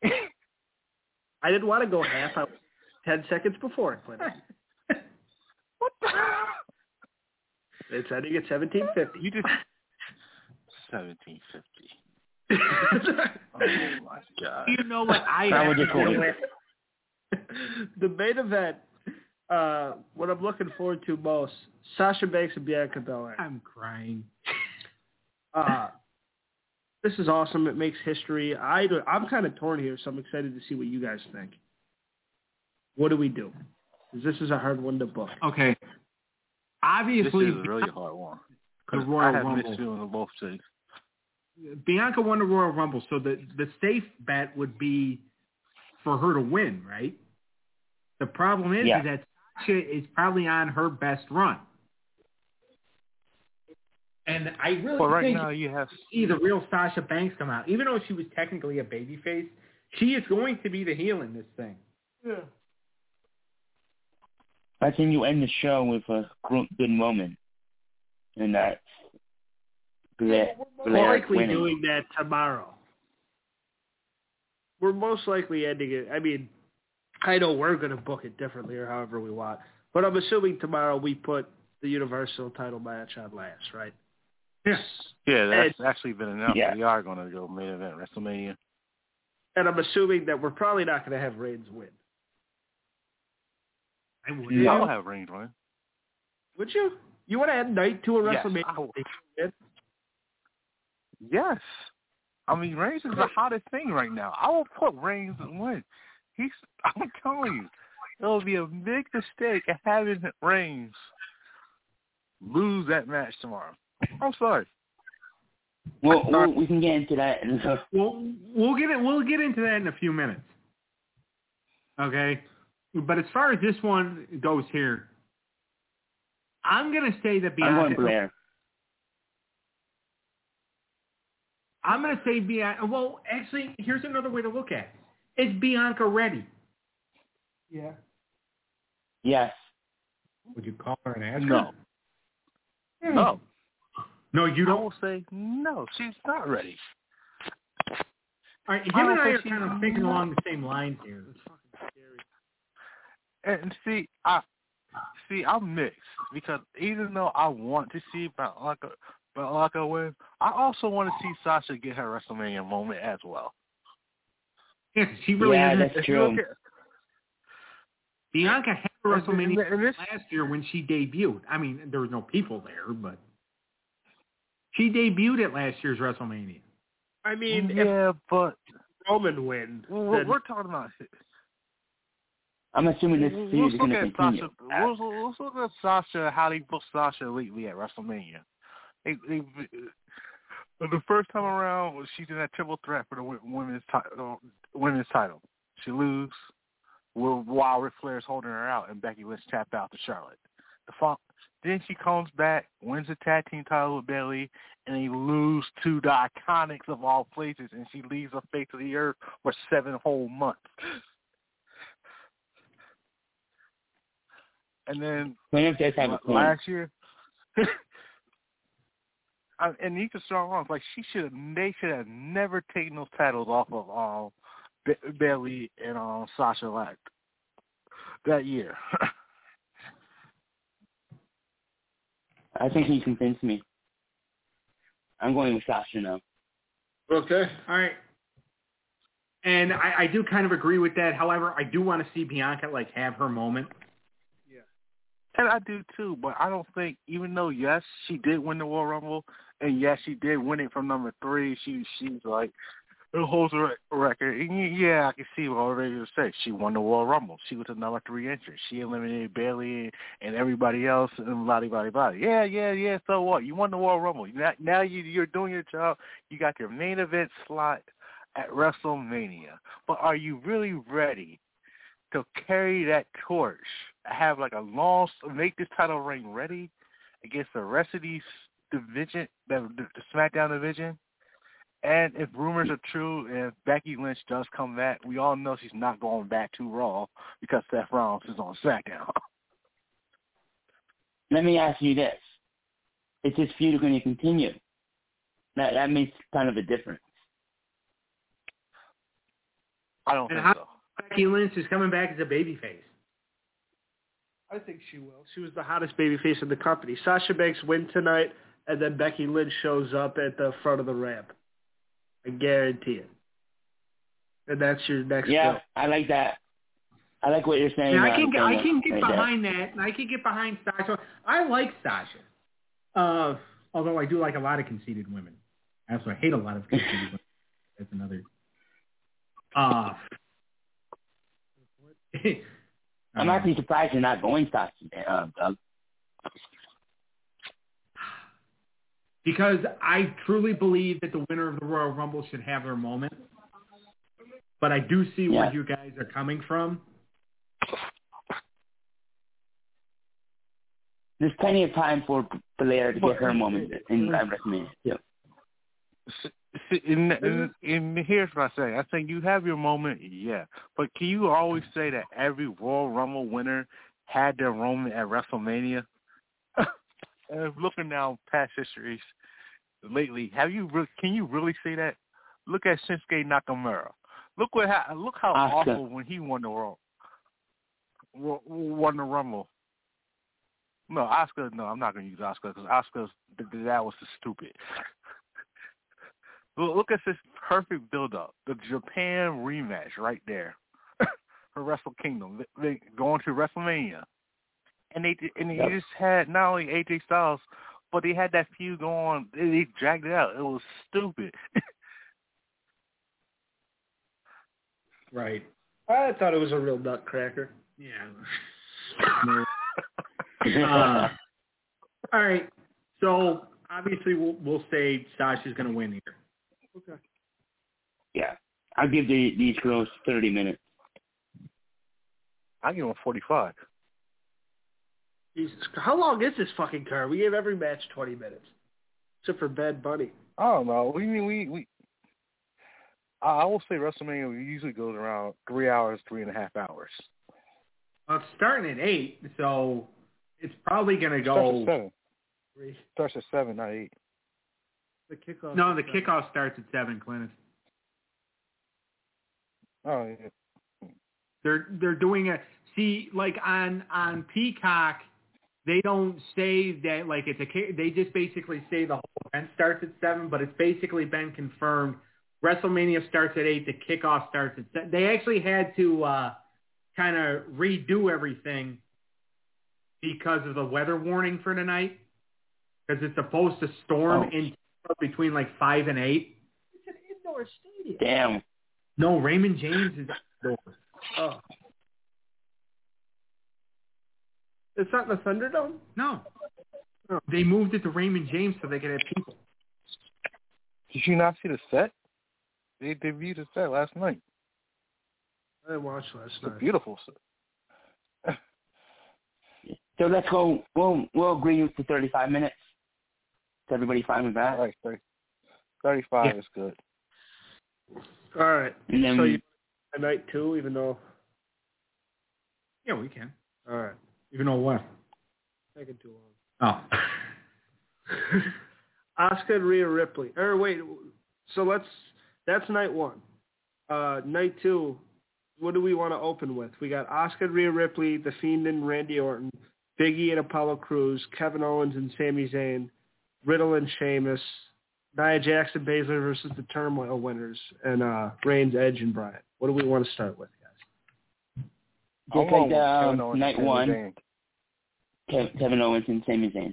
I didn't want to go half. I was ten seconds before it, but What the? it's ending at seventeen fifty. You just seventeen fifty. Oh my god! You know what? I That was actually just cool. feel like- The main event, uh, what I'm looking forward to most, Sasha Banks and Bianca Belair. I'm crying. Uh, this is awesome. It makes history. I do, I'm kind of torn here, so I'm excited to see what you guys think. What do we do? 'Cause this is a hard one to book. Okay. This Obviously, is a really hard one. the 'Cause I Royal have Rumble. mixed feelings on both things. Bianca won the Royal Rumble, so the, the safe bet would be for her to win, right? The problem is, Yeah. is that Sasha is probably on her best run. And I really But right think now you have see the real Sasha Banks come out. Even though she was technically a babyface, she is going to be the heel in this thing. Yeah. I think you end the show with a gr- good moment, and that's Blair, We're Blair likely winning. doing that tomorrow. We're most likely ending it. I mean, I know we're going to book it differently or however we want, but I'm assuming tomorrow we put the Universal title match on last, right? Yes. yeah. That's And- actually been announced. Yeah. We are going to go main event WrestleMania. And I'm assuming that we're probably not going to have Reigns win. I would. No. I'll have Reigns win. Would you? You want to add night to a Yes, WrestleMania? I will. Win? Yes. I mean, Reigns is the hottest thing right now. I will put Reigns and win. He's. I'm telling you, it'll be a big mistake of having Reigns lose that match tomorrow. I'm sorry. Well, we'll, we can get into that. In a, We'll we'll get it. We'll get into that in a few minutes. Okay, but as far as this one goes here, I'm gonna say that I'm Bianca. going Blair. I'm gonna say Bianca. Well, actually, here's another way to look at it. Is Bianca ready? Yeah. Yes. Would you call her and ask No. her? No. No, you I don't. will say no. She's not ready. All right, him I don't and I think are she's- kind of thinking along the same lines here. It's fucking scary. And see, I see, I'm mixed because even though I want to see Bianca, Bianca win, I also want to see Sasha get her WrestleMania moment as well. Yeah, she really Yeah, hasn't. that's If you true. look at- Bianca had And- WrestleMania and- and this- last year when she debuted. I mean, there was no people there, but she debuted at last year's WrestleMania. I mean, if yeah, but Roman wins, we're, then we're talking about. I'm assuming this Let's feud is look going to at continue. Sasha. Let's, let's look at Sasha. How they booked Sasha lately at WrestleMania. They, they, But the first time around, she's in that triple threat for the wo- women's title. Women's title. She loses while Ric Flair's holding her out, and Becky Lynch tapped out to Charlotte. The fall, then she comes back, wins the tag team title with Bayley, and they lose to the Iconics of all places, and she leaves the face of the earth for seven whole months. And then last year, I, and these are strong arms. Like she should have, they should have never taken those titles off of um, B- Bayley and um, Sasha like that year. I think he convinced me. I'm going with Sasha now. Okay. All right. And I, I do kind of agree with that. However, I do want to see Bianca like have her moment. Yeah. And I do too, but I don't think, even though yes, she did win the Royal Rumble, and yes, she did win it from number three. She she's like it holds a record. And yeah, I can see what I was ready to say. She won the Royal Rumble. She was the number three entrant. She eliminated Bayley and everybody else and blah, blah, blah. Yeah, yeah, yeah, so what? You won the Royal Rumble. Now, now you, you're doing your job. You got your main event slot at WrestleMania. But are you really ready to carry that torch, have like a long, make this title reign ready against the rest of these division, the, the, the SmackDown division? And if rumors are true, and if Becky Lynch does come back, we all know she's not going back to Raw because Seth Rollins is on SmackDown. Let me ask you this. Is this feud going to continue? That that makes kind of a difference. I don't and think how so. Becky Lynch is coming back as a babyface. I think she will. She was the hottest babyface in the company. Sasha Banks win tonight, and then Becky Lynch shows up at the front of the ramp. I guarantee it. And that's your next Yeah, bill. I like that. I like what you're saying. And I can uh, I can get right behind there. that, and I can get behind Sasha. I like Sasha, uh, although I do like a lot of conceited women. I also hate a lot of conceited women. That's another. Uh, I'm actually surprised you're not going Sasha. Uh, Doug. Because I truly believe that the winner of the Royal Rumble should have their moment. But I do see Yeah. where you guys are coming from. There's plenty of time for Belair to get her moment in WrestleMania too. See, and, and, and here's what I say. I think you have your moment, yeah. But can you always say that every Royal Rumble winner had their moment at WrestleMania? And looking down past histories lately, have you re- can you really say that? Look at Shinsuke Nakamura. Look what ha- look how Asuka. awful when he won the Royal won the Rumble. No, Asuka. No, I'm not going to use Asuka because Asuka's that was just stupid. Look at this perfect build-up. The Japan rematch right there for Wrestle Kingdom. They going to WrestleMania. And they and they Yep. just had not only A J Styles, but they had that feud going. They dragged it out. It was stupid. Right. I thought it was a real nutcracker. Yeah. uh, all right. So obviously we'll, we'll say Sasha's going to win here. Okay. Yeah, I'll give the, these girls thirty minutes. I give them forty-five. Jesus, how long is this fucking card? We gave every match twenty minutes, except for Bad Bunny. I don't know. We we we. I will say WrestleMania usually goes around three hours, three and a half hours. Well, it's starting at eight, so it's probably going to Starts go. at seven. Starts at seven, not eight. The kickoff. No, the kickoff starts at seven, Clintus. Oh yeah. They're they're doing a see like on on Peacock. They don't say that like it's a they just basically say the whole event starts at seven, but it's basically been confirmed. WrestleMania starts at eight. The kickoff starts at seven. They actually had to uh, kind of redo everything because of the weather warning for tonight, because it's supposed to storm Oh. in between like five and eight. It's an indoor stadium. Damn. No, Raymond James is outdoors. Oh. It's not in the Thunderdome? No. They moved it to Raymond James so they could have people. Did you not see the set? They debuted the set last night. I didn't watch last It's night. a beautiful set. So let's go. We'll we'll agree with the thirty-five minutes. Is everybody fine with that? All right, thirty, thirty-five Yeah. is good. All right. And then So you a night two, even though. Yeah, we can. All right. Even though what? Taking too long. Oh. Asuka and Rhea Ripley. Or wait. So let's. That's night one. Uh, night two. What do we want to open with? We got Asuka and Rhea Ripley, The Fiend and Randy Orton, Big E and Apollo Crews, Kevin Owens and Sami Zayn, Riddle and Sheamus, Nia Jax and Baszler versus the Turmoil winners, and uh, Reigns, Edge, and Bryan. What do we want to start with, guys? just I'm like on um, Kevin night Owens one, and Kev, Kevin Owens and Sami Zayn.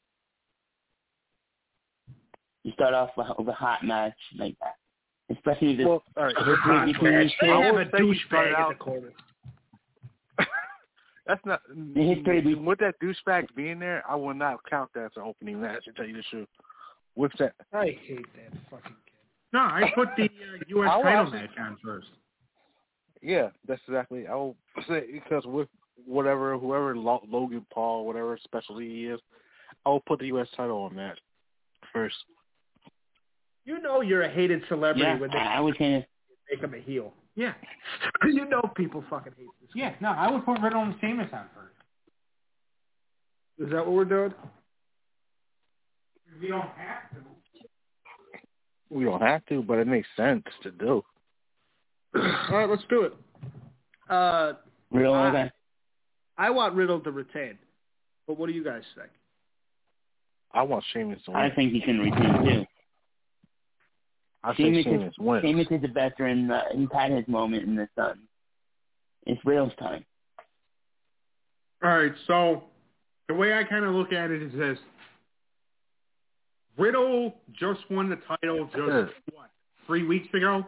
You start off with, with a hot match like that, especially the Well, all right. history between these They two. have a would say you started douchebag out- in the corner. That's not The history be- with that douchebag being there. I will not count that as an opening match. To tell you the truth, with that, I hate that fucking kid. No, I put the uh, U S I will title actually- match on first. yeah, that's exactly. I will say because with whatever, whoever Lo- Logan Paul, whatever specialty he is, I will put the U S title on that first. You know you're a hated celebrity Yeah, when they I was saying make him a heel. Yeah. You know people fucking hate this. Yeah, no, I would put Riddle and Sheamus on first. Is that what we're doing? We don't have to. We don't have to, but it makes sense to do. All right, let's do it. Uh, real I- okay. I want Riddle to retain, but what do you guys think? I want Sheamus to win. I think he can retain too. I think Sheamus Sheamus is, wins. Sheamus is a veteran. Uh, he's had his moment in the sun. It's Riddle's time. All right, so the way I kind of look at it is this. Riddle just won the title just, Good. what, three weeks ago?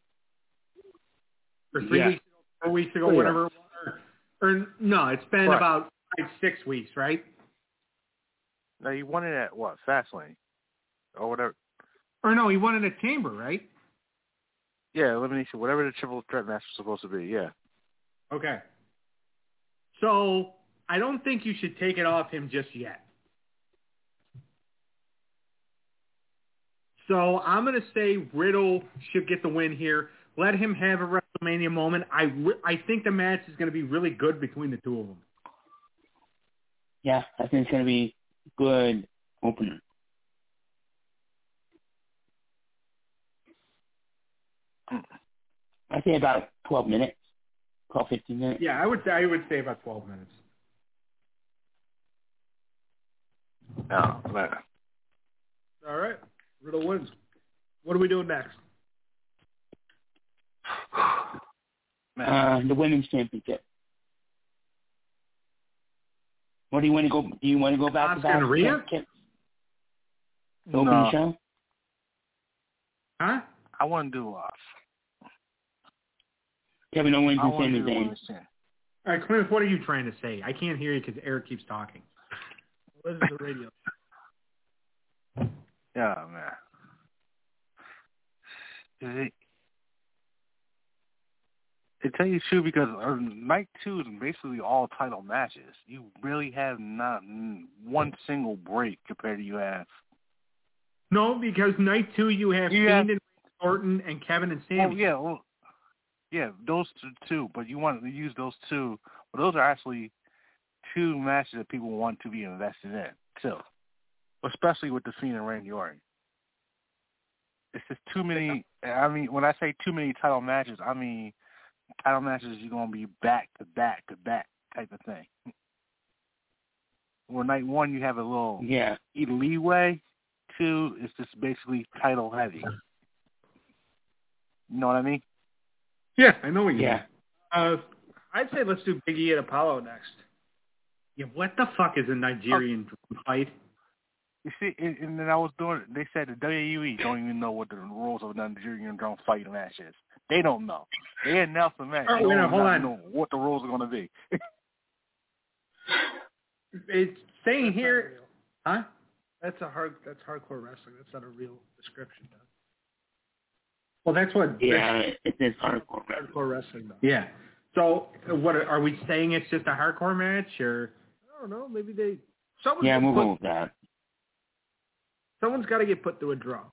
Or three Yeah. weeks ago, four weeks ago, Oh, yeah. whatever it was. Or, or no, it's been Right. about five, six weeks, right? Now you won it at what? Fastlane or whatever. Or no, he won in a chamber, right? Yeah, elimination, whatever the triple threat match was supposed to be. Yeah. Okay. So I don't think you should take it off him just yet. So I'm going to say Riddle should get the win here. Let him have a WrestleMania moment. I, re- I think the match is going to be really good between the two of them. Yeah, I think it's going to be good opener. I'd say about twelve minutes, twelve, fifteen minutes. Yeah, I would say, I would say about twelve minutes. Oh, man. All right, Riddle wins. What are we doing next? Uh, the women's championship. What do you want to go? Do you want to go back to Asuka back? and Rhea? championship? To open No. the show? Huh? I want to do uh, Kevin Owens I and want Sami to do Zayn. women's champ. All right, Clint, what are you trying to say? I can't hear you because Eric keeps talking. What is the radio? Yeah, man. It, to tell you the truth, because uh, night two is basically all title matches. You really have not mm, one single break compared to you have. No, because night two you have You Fiend have- and Orton and Kevin and Sammy. Oh yeah, well, yeah, those two, two. But you want to use those two. But those are actually two matches that people want to be invested in too, especially with the Fiend and Randy Orton. It's just too many. I mean, when I say too many title matches, I mean title matches you're gonna be back to back to back type of thing. Where night one you have a little Yeah. leeway. Two, it's just basically title heavy. You know what I mean? Yeah, I know what you Yeah. mean. Uh, I'd say let's do Big E and Apollo next. Yeah, what the fuck is a Nigerian fight? You see, and, and then I was doing. They said the W W E don't even know what the rules of a Nigerian drum fight match is. They don't know. They announced the match. Oh, They wait, don't no, hold not on. know what the rules are going to be. It's saying here, huh? That's a hard. That's hardcore wrestling. That's not a real description. Doug. Well, that's what. Yeah, it is hardcore. Hardcore wrestling, though. Yeah. So, what are, are we saying? It's just a hardcore match, or I don't know. Maybe they. Someone's Yeah, gonna we'll put, go with that. Someone's got to get put through a draw.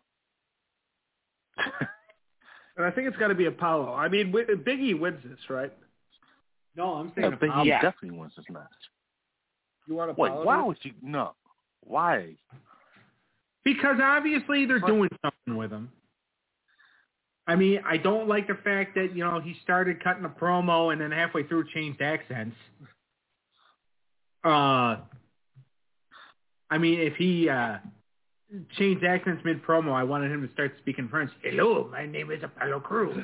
And I think it's got to be Apollo. I mean, Big E wins this, right? no? I'm saying Yeah, Big Apollo. E yeah. definitely wins this match. You want Wait, Apollo? why to- would you? No. Why? Because obviously they're doing something with him. I mean, I don't like the fact that, you know, he started cutting a promo and then halfway through changed accents. Uh, I mean, if he uh, changed accents mid-promo, I wanted him to start speaking French. Hello, my name is Apollo Crews.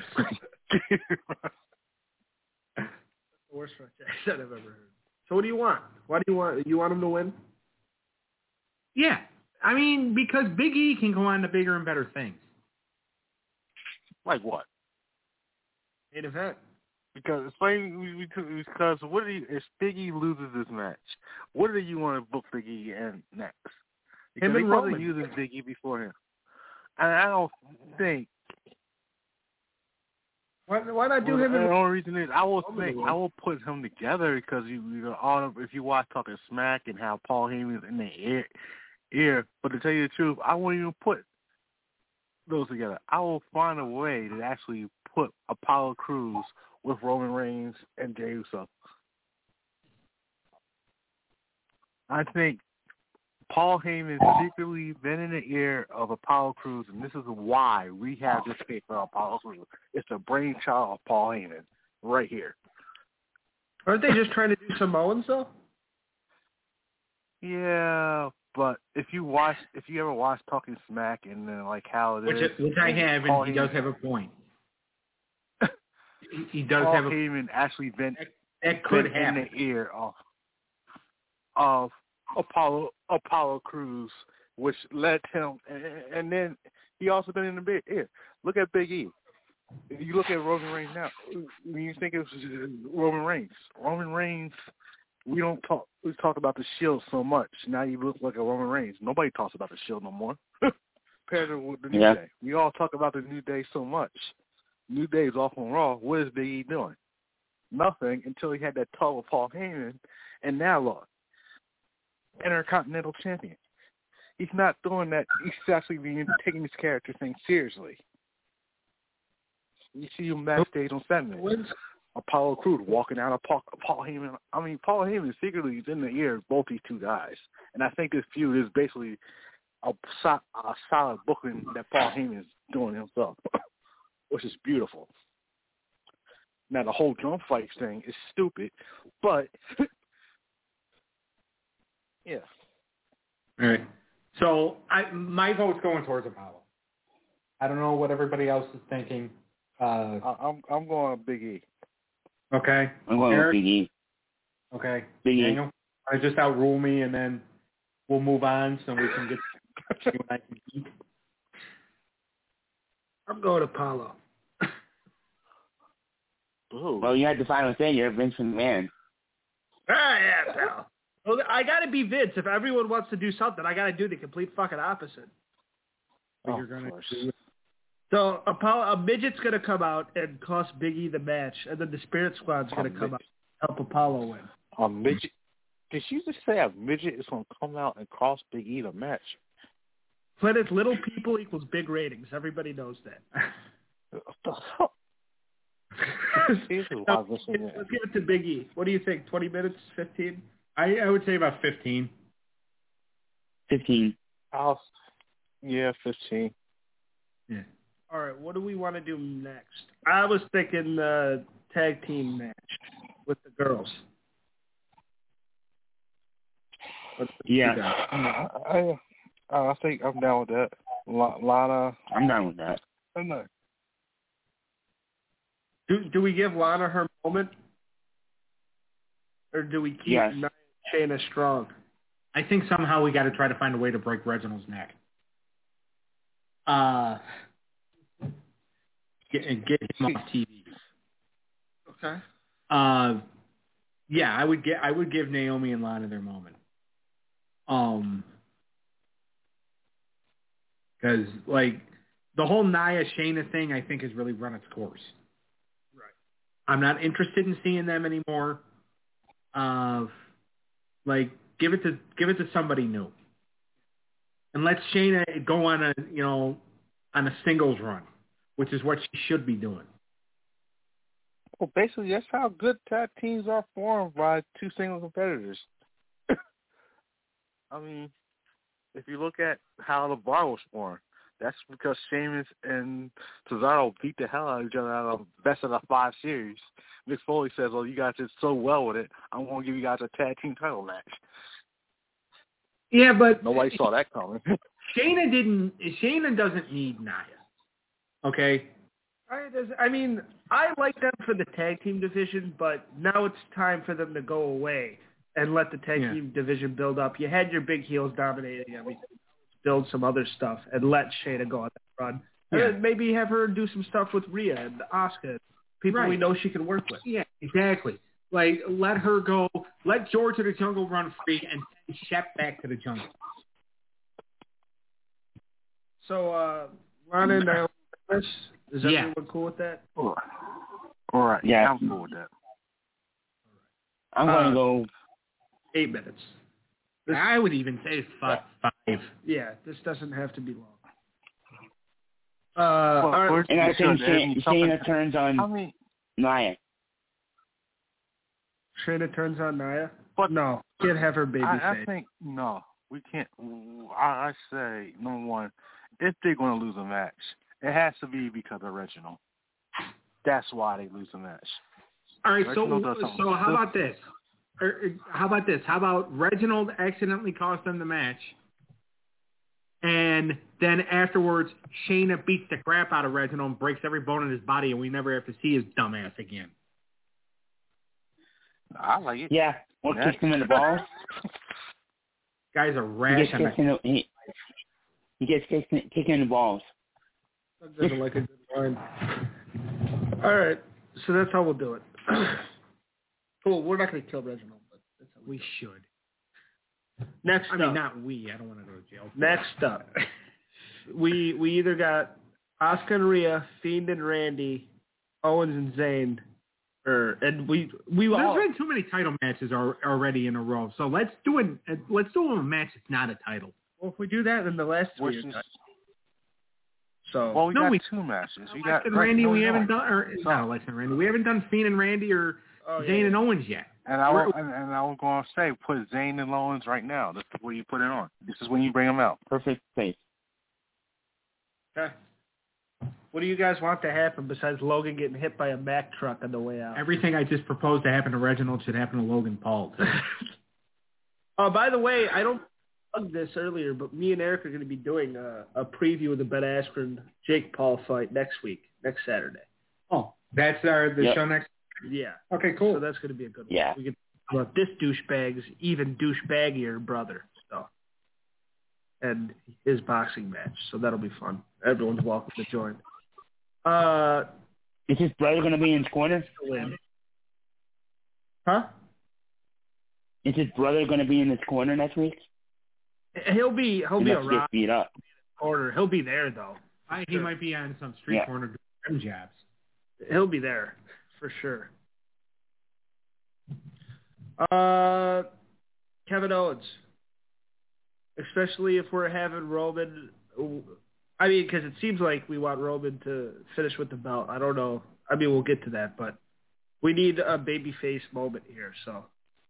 the worst French accent I've ever heard. So what do you want? Why do you want? You want him to win? Yeah. I mean, because Big E can go on to bigger and better things. Like what? Main event. Because explain we, we, because what do you, if Big E loses this match, what do you want to book Big E in next? Because Him they and wasn't Roman. using Big E before him, and I don't think. Why, why not do well, him the and only reason is I will Roman think win? I will put him together because you, you know, all of, if you watch Talking Smack and how Paul Heyman's in the ear, ear. But to tell you the truth, I won't even put those together. I will find a way to actually put Apollo Crews with Roman Reigns and Jey Uso. I think Paul Heyman secretly been in the ear of Apollo Crews, and this is why we have this case for Apollo Crews. It's the brainchild of Paul Heyman right here. Aren't they just trying to do Samoans though? Yeah, but if you watch, if you ever watch Talking Smack and then like how it Which, is, which I have, Paul and he does Heyman- have a point. he, he does Paul have a Heyman actually been that could been happen. in the ear of of Apollo Apollo Crews, which led him, and, and then he also been in the big ear. Look at Big E. You look at Roman Reigns now. When you think of Roman Reigns, Roman Reigns, we don't talk. We talk about the Shield so much. Now you look like a Roman Reigns. Nobody talks about the Shield no more. Compared to with the New Yeah. Day, we all talk about the New Day so much. New Day is off on Raw. What is Big E doing? Nothing until he had that talk with Paul Heyman, and now look, Intercontinental Champion. He's not doing that. He's actually being taking his character thing seriously. You see him backstage on Saturday. Apollo Crews walking out of Paul, Paul Heyman. I mean, Paul Heyman secretly is in the ear of both these two guys, and I think this feud is basically a, so, a solid booking that Paul Heyman is doing himself, which is beautiful. Now the whole drum fight thing is stupid, but yeah. All right. So I, my vote's going towards Apollo. I don't know what everybody else is thinking. Uh, I, I'm I'm going Big E. okay. I'm going Eric? with Big E. Okay. Big E. Daniel, I just outrule me, and then we'll move on so we can get you and I can eat. I'm going Apollo. Ooh. Well, you had the final say. You're Vince McMahon. Ah, yeah, pal. Well, I got to be Vince. If everyone wants to do something, I got to do the complete fucking opposite. Oh, You're gonna of course. do it. So Apollo, a midget's going to come out and cost Big E the match, and then the Spirit Squad's going A to come midget. out and help Apollo win. A midget? Did you just say a midget is going to come out and cost Big E the match? Planet's little people equals big ratings. Everybody knows that. What the hell? Jesus, I was listening to Let's give it to Big E. What do you think? twenty minutes? fifteen? I, I would say about fifteen. Fifteen. I'll, yeah, fifteen. Yeah. All right, what do we want to do next? I was thinking the tag team match with the girls. Yeah, I, I, I think I'm down with that. La- Lana, I'm down with that. I know. Do do we give Lana her moment, or do we keep Yes. Nia and Shayna strong? I think somehow we got to try to find a way to break Reginald's neck. Uh, get, get him off T V. Okay. Uh, yeah, I would get. I would give Naomi and Lana their moment. Um, because like the whole Nia Shayna thing, I think, has really run its course. Right. I'm not interested in seeing them anymore. Uh, like, give it to give it to somebody new, and let Shayna go on a you know on a singles run, which is what she should be doing. Well, basically, that's how good tag teams are formed by two single competitors. I mean, if you look at how the Bar was formed, that's because Sheamus and Cesaro beat the hell out of each other out of the best of the five series. Mick Foley says, well, you guys did so well with it, I'm going to give you guys a tag team title match. Yeah, but nobody saw that coming. Shayna didn't. Shayna doesn't need Nia. Okay. I, I mean, I like them for the tag team division, but now it's time for them to go away and let the tag yeah. team division build up. You had your big heels dominating everything. Build some other stuff and let Shayna go on that run. And Yeah. then maybe have her do some stuff with Rhea and Asuka, people right. we know she can work with. Yeah, exactly. Like, let her go. Let George of the Jungle run free and send Shep back to the jungle. So, uh, Ron and uh, is Yeah. everyone cool with that? All right. Yeah. I'm cool with that. I'm going Uh, to go. Eight minutes. This, I would even say five. five. yeah, this doesn't have to be long. Uh, Well, all right. first, And I you think should add me Shayna, something- Shayna turns on I mean, Nia. Shayna turns on Nia? But no, can't have her baby I, I face. think, no, we can't. I, I say, number one, if they're going to lose a match, it has to be because of Reginald. That's why they lose the match. All right, Reginald so does something so how stupid. about this? Or, or how about this? How about Reginald accidentally cost them the match, and then afterwards Shayna beats the crap out of Reginald and breaks every bone in his body, and we never have to see his dumbass again. I like it. Yeah, or Yeah. kick him in the balls. Guy's a He rash gets on kicked the in the, he, he gets kicked in, kicked in the balls. That doesn't like a good line. All right, so that's how we'll do it. Cool. We're not going to kill Reginald, but that's how we We should. Next I up. mean, not we. I don't want to go to jail. Next up, we we either got Asuka and Rhea, Fiend and Randy, Owens and Zayn, or and we we There's all been too many title matches are, already in a row, so let's do it. Let's do a match that's not a title. well, if we do that, then the last Which three. is, Are so well, we No, got we- two matches. We Alexa got and Randy, we Reginald haven't and done, or So- not Alexa and Randy, we haven't done Fiend and Randy or oh, Zayn yeah. and Owens yet. And I, will, and, and I was going to say, put Zayn and Owens right now. This is where you put it on. This is when you bring them out. Perfect place. Okay. What do you guys want to happen besides Logan getting hit by a Mack truck on the way out? Everything I just proposed to happen to Reginald should happen to Logan Paul. Oh, by the way, I don't plug this earlier, but me and Eric are going to be doing a, a preview of the Ben Askren Jake Paul fight next week, next Saturday. Oh, that's our the Yep. show next. Yeah. Okay, cool. So that's going to be a good one. Yeah. We can talk about this douchebag's even douchebaggier brother. So, and his boxing match. So that'll be fun. Everyone's welcome to join. Uh, Is his brother going to be in his corner? win. Huh? Is his brother going to be in his corner next week? He'll be he'll be Unless he around gets beat up. the corner. He'll be there though. I, he might be on some street Yeah. corner doing rim jobs. He'll be there for sure. Uh, Kevin Owens, especially if we're having Roman. I mean, because it seems like we want Roman to finish with the belt. I don't know. I mean, we'll get to that, but we need a babyface moment here. So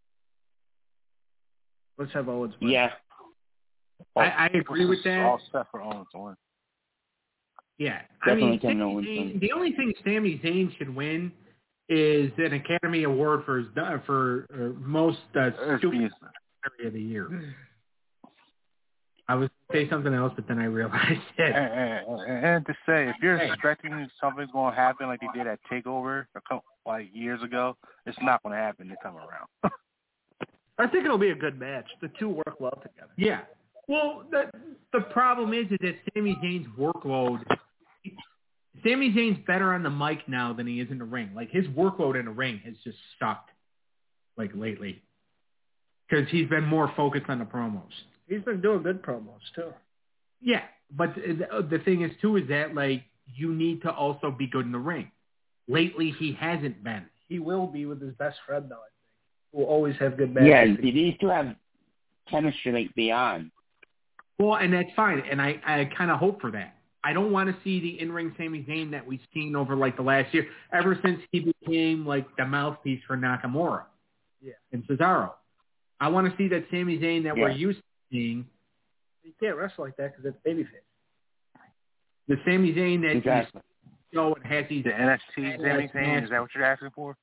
let's have Owens win. Yeah. I, I agree with that. All set for Owens to win. Yeah, Definitely I mean, Kevin Sami Owens Zayn, wins. the only thing Sami Zayn should win is an Academy Award for his for uh, most uh, stupid area of the year. I was going to say something else, but then I realized it. And, and, and to say, if you're Hey. expecting something's going to happen like they did at TakeOver a couple like years ago, it's not going to happen this time around. I think it'll be a good match. The two work well together. Yeah. Well, the the problem is, is that Sami Zayn's workload. Sami Zayn's better on the mic now than he is in the ring. Like his workload in the ring has just sucked, like lately, because he's been more focused on the promos. He's been doing good promos too. Yeah, but the, the thing is, too, is that, like, you need to also be good in the ring. Lately, he hasn't been. He will be with his best friend, though, I think. Will always have good matches. Yeah, these two have chemistry like beyond. Well, and that's fine, and I, I kind of hope for that. I don't want to see the in-ring Sami Zayn that we've seen over, like, the last year, ever since he became, like, the mouthpiece for Nakamura yeah. and Cesaro. I want to see that Sami Zayn that Yeah. we're used to seeing. You can't wrestle like that because it's babyface. The Sami Zayn that Exactly. you know and has these The N X T badass Sami Zayn, matches. is that what you're asking for?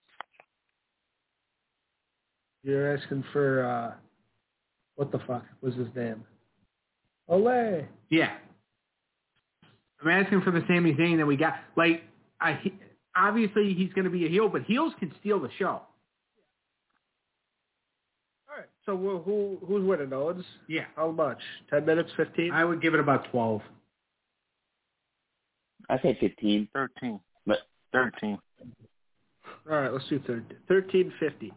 You're asking for, uh, what the fuck was his name? Olay. Yeah. I'm asking for the Sami Zayn that we got. Like, I, he, obviously he's going to be a heel, but heels can steal the show. All right. So who, who who's winning, Owens? Yeah. How much? Ten minutes, fifteen? I would give it about twelve. I say fifteen. Thirteen. But Thirteen. All right, let's do thirteen. Thirteen fifty.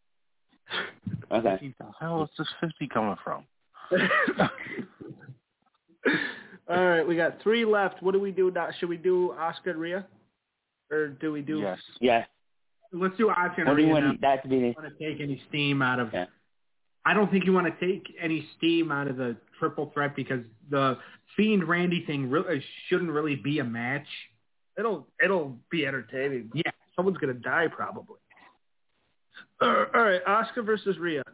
okay. The hell is this fifty coming from? All right, we got three left. What do we do now? Should we do Oscar and Rhea? Or do we do... Yes. Yes. Let's do option. Or do you Rhea now. want that to be the... I don't want to take any steam out of... Yeah. I don't think you want to take any steam out of the triple threat because the Fiend Randy thing really shouldn't really be a match. It'll it'll be entertaining. Yeah. Someone's going to die probably. Uh, all right, Oscar versus Rhea.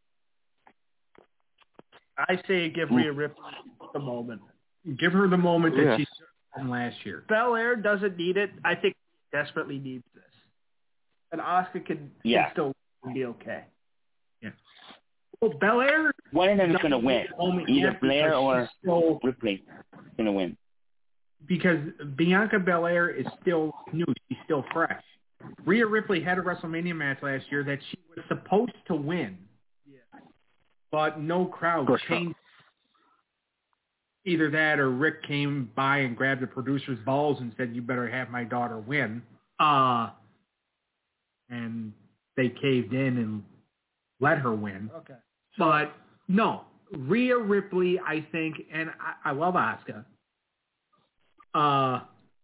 I say give Rhea Ripley the moment. Give her the moment that Yes. she had last year. Belair doesn't need it. I think he desperately needs this. And Oscar can, Yeah. can still be okay. Yeah. Well, Belair... One of them is going to doesn't win. need the moment Either yet Blair because or she's still- Ripley is going to win. because Bianca Belair is still new. She's still fresh. Rhea Ripley had a WrestleMania match last year that she was supposed to win, Yeah. but no crowd Good changed. Either that or Rick came by and grabbed the producer's balls and said, you better have my daughter win. Uh, and they caved in and let her win. Okay. But no, Rhea Ripley, I think, and I, I love Asuka. Uh,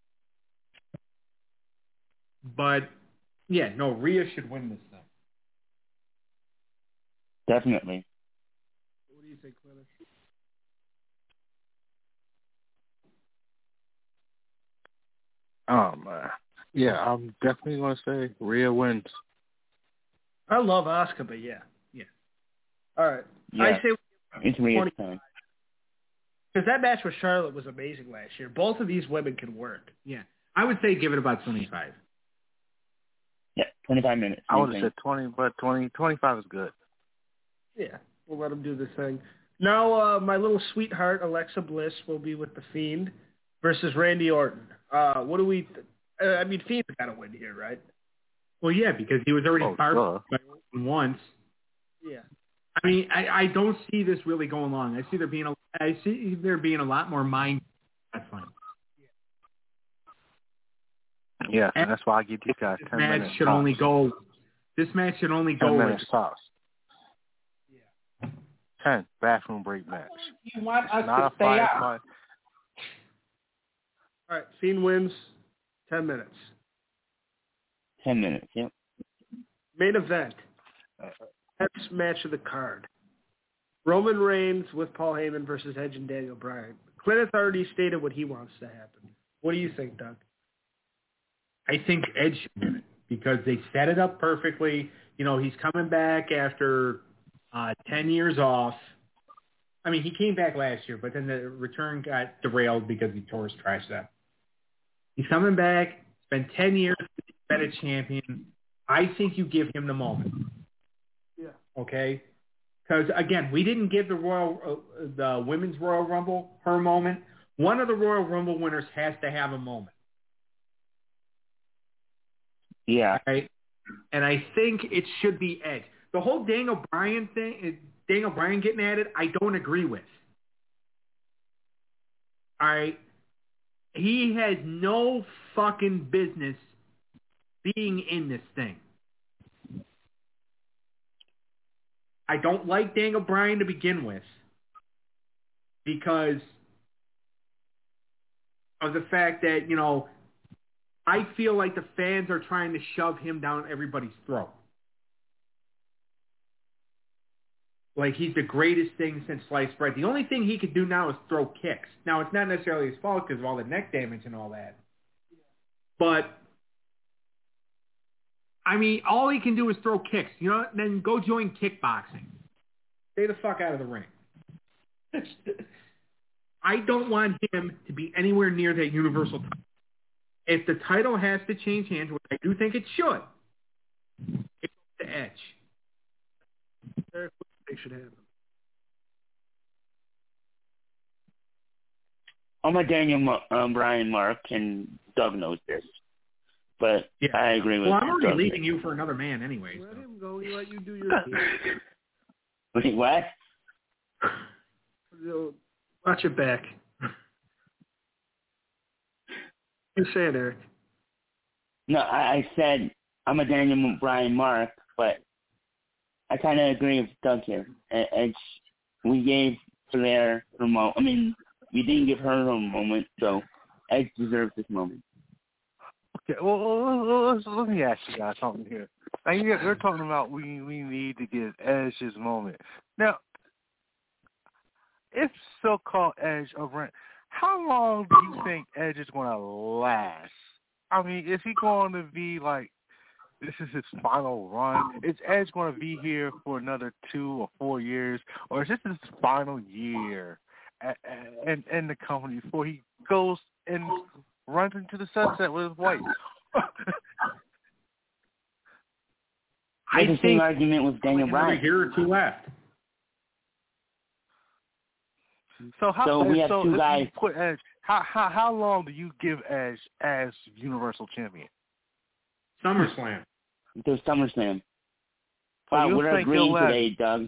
but yeah, no, Rhea should win this thing. Definitely. What do you think, Clinton? Um, uh, yeah, I'm definitely going to say Rhea wins. I love Oscar, but yeah. Yeah. All right. Yeah. I say It's Rhea's twenty time. because that match with Charlotte was amazing last year. Both of these women can work. Yeah. I would say give it about twenty-five. Yeah, twenty-five minutes. I would have Same said twenty, but twenty, twenty-five is good. Yeah, we'll let them do this thing. Now, uh, my little sweetheart Alexa Bliss will be with the Fiend versus Randy Orton. Uh, what do we? Th- uh, I mean, Fiend's got to win here, right? Well, yeah, because he was already Oh, fired duh. by Orton once. Yeah. I mean, I, I don't see this really going long. I see there being a, I see there being a lot more mind. That's fine. Yeah, and that's why I give these guys This ten match minutes. should tops. only go. This match should only go ten like minutes tops. Yeah. Ten bathroom break match. you want us Not to a stay five. out. five. All right, Fiend wins. Ten minutes. Ten minutes, yep. Main event. Best match of the card. Roman Reigns with Paul Heyman versus Edge and Daniel Bryan. Clint has already stated what he wants to happen. What do you think, Doug? I think Edge should win it because they set it up perfectly. You know, he's coming back after uh, ten years off. I mean, he came back last year, but then the return got derailed because he tore his tricep. up. He's coming back. Spent ten years, been a champion. I think you give him the moment. Yeah. Okay? Because, again, we didn't give the Royal, uh, the Women's Royal Rumble her moment. One of the Royal Rumble winners has to have a moment. Yeah. Right? And I think it should be Edge. The whole Daniel Bryan thing, Daniel Bryan getting at it, I don't agree with. All right? He has no fucking business being in this thing. I don't like Daniel Bryan to begin with because of the fact that, you know, I feel like the fans are trying to shove him down everybody's throat. Like he's the greatest thing since sliced bread. The only thing he could do now is throw kicks. Now, it's not necessarily his fault because of all the neck damage and all that. But, I mean, all he can do is throw kicks. You know, then go join kickboxing. Stay the fuck out of the ring. I don't want him to be anywhere near that Universal title. If the title has to change hands, which I do think it should, it's the Edge. They should have him. I'm a Daniel um, Bryan Mark, and Doug knows this. But yeah. I agree with Well, I'm already Doug leaving here. you for another man anyway. Let So. him go. He let you do your thing. Wait, what? Watch it back. You saying, Eric? No, I, I said I'm a Daniel Bryan Mark, but I kind of agree with Doug here. It, it's we gave Flair her moment. I mean, we didn't give her her moment, so Edge deserves this moment. Okay, well, well, let's, let me ask you guys something here. Now, you're, you're talking about we we need to give Edge his moment. Now, if so-called Edge over, how long do you think Edge is going to last? I mean, is he going to be like, this is his final run? Is Edge going to be here for another two or four years? Or is this his final year in, in the company before he goes and runs into the sunset with his wife? I the same argument with Daniel like Bryan. Another year or two left. So how? So we have so two if guys. You put Edge, how how how long do you give Edge as Universal Champion? SummerSlam. To SummerSlam. So Wow, you we're think agreeing he'll last- today, Doug.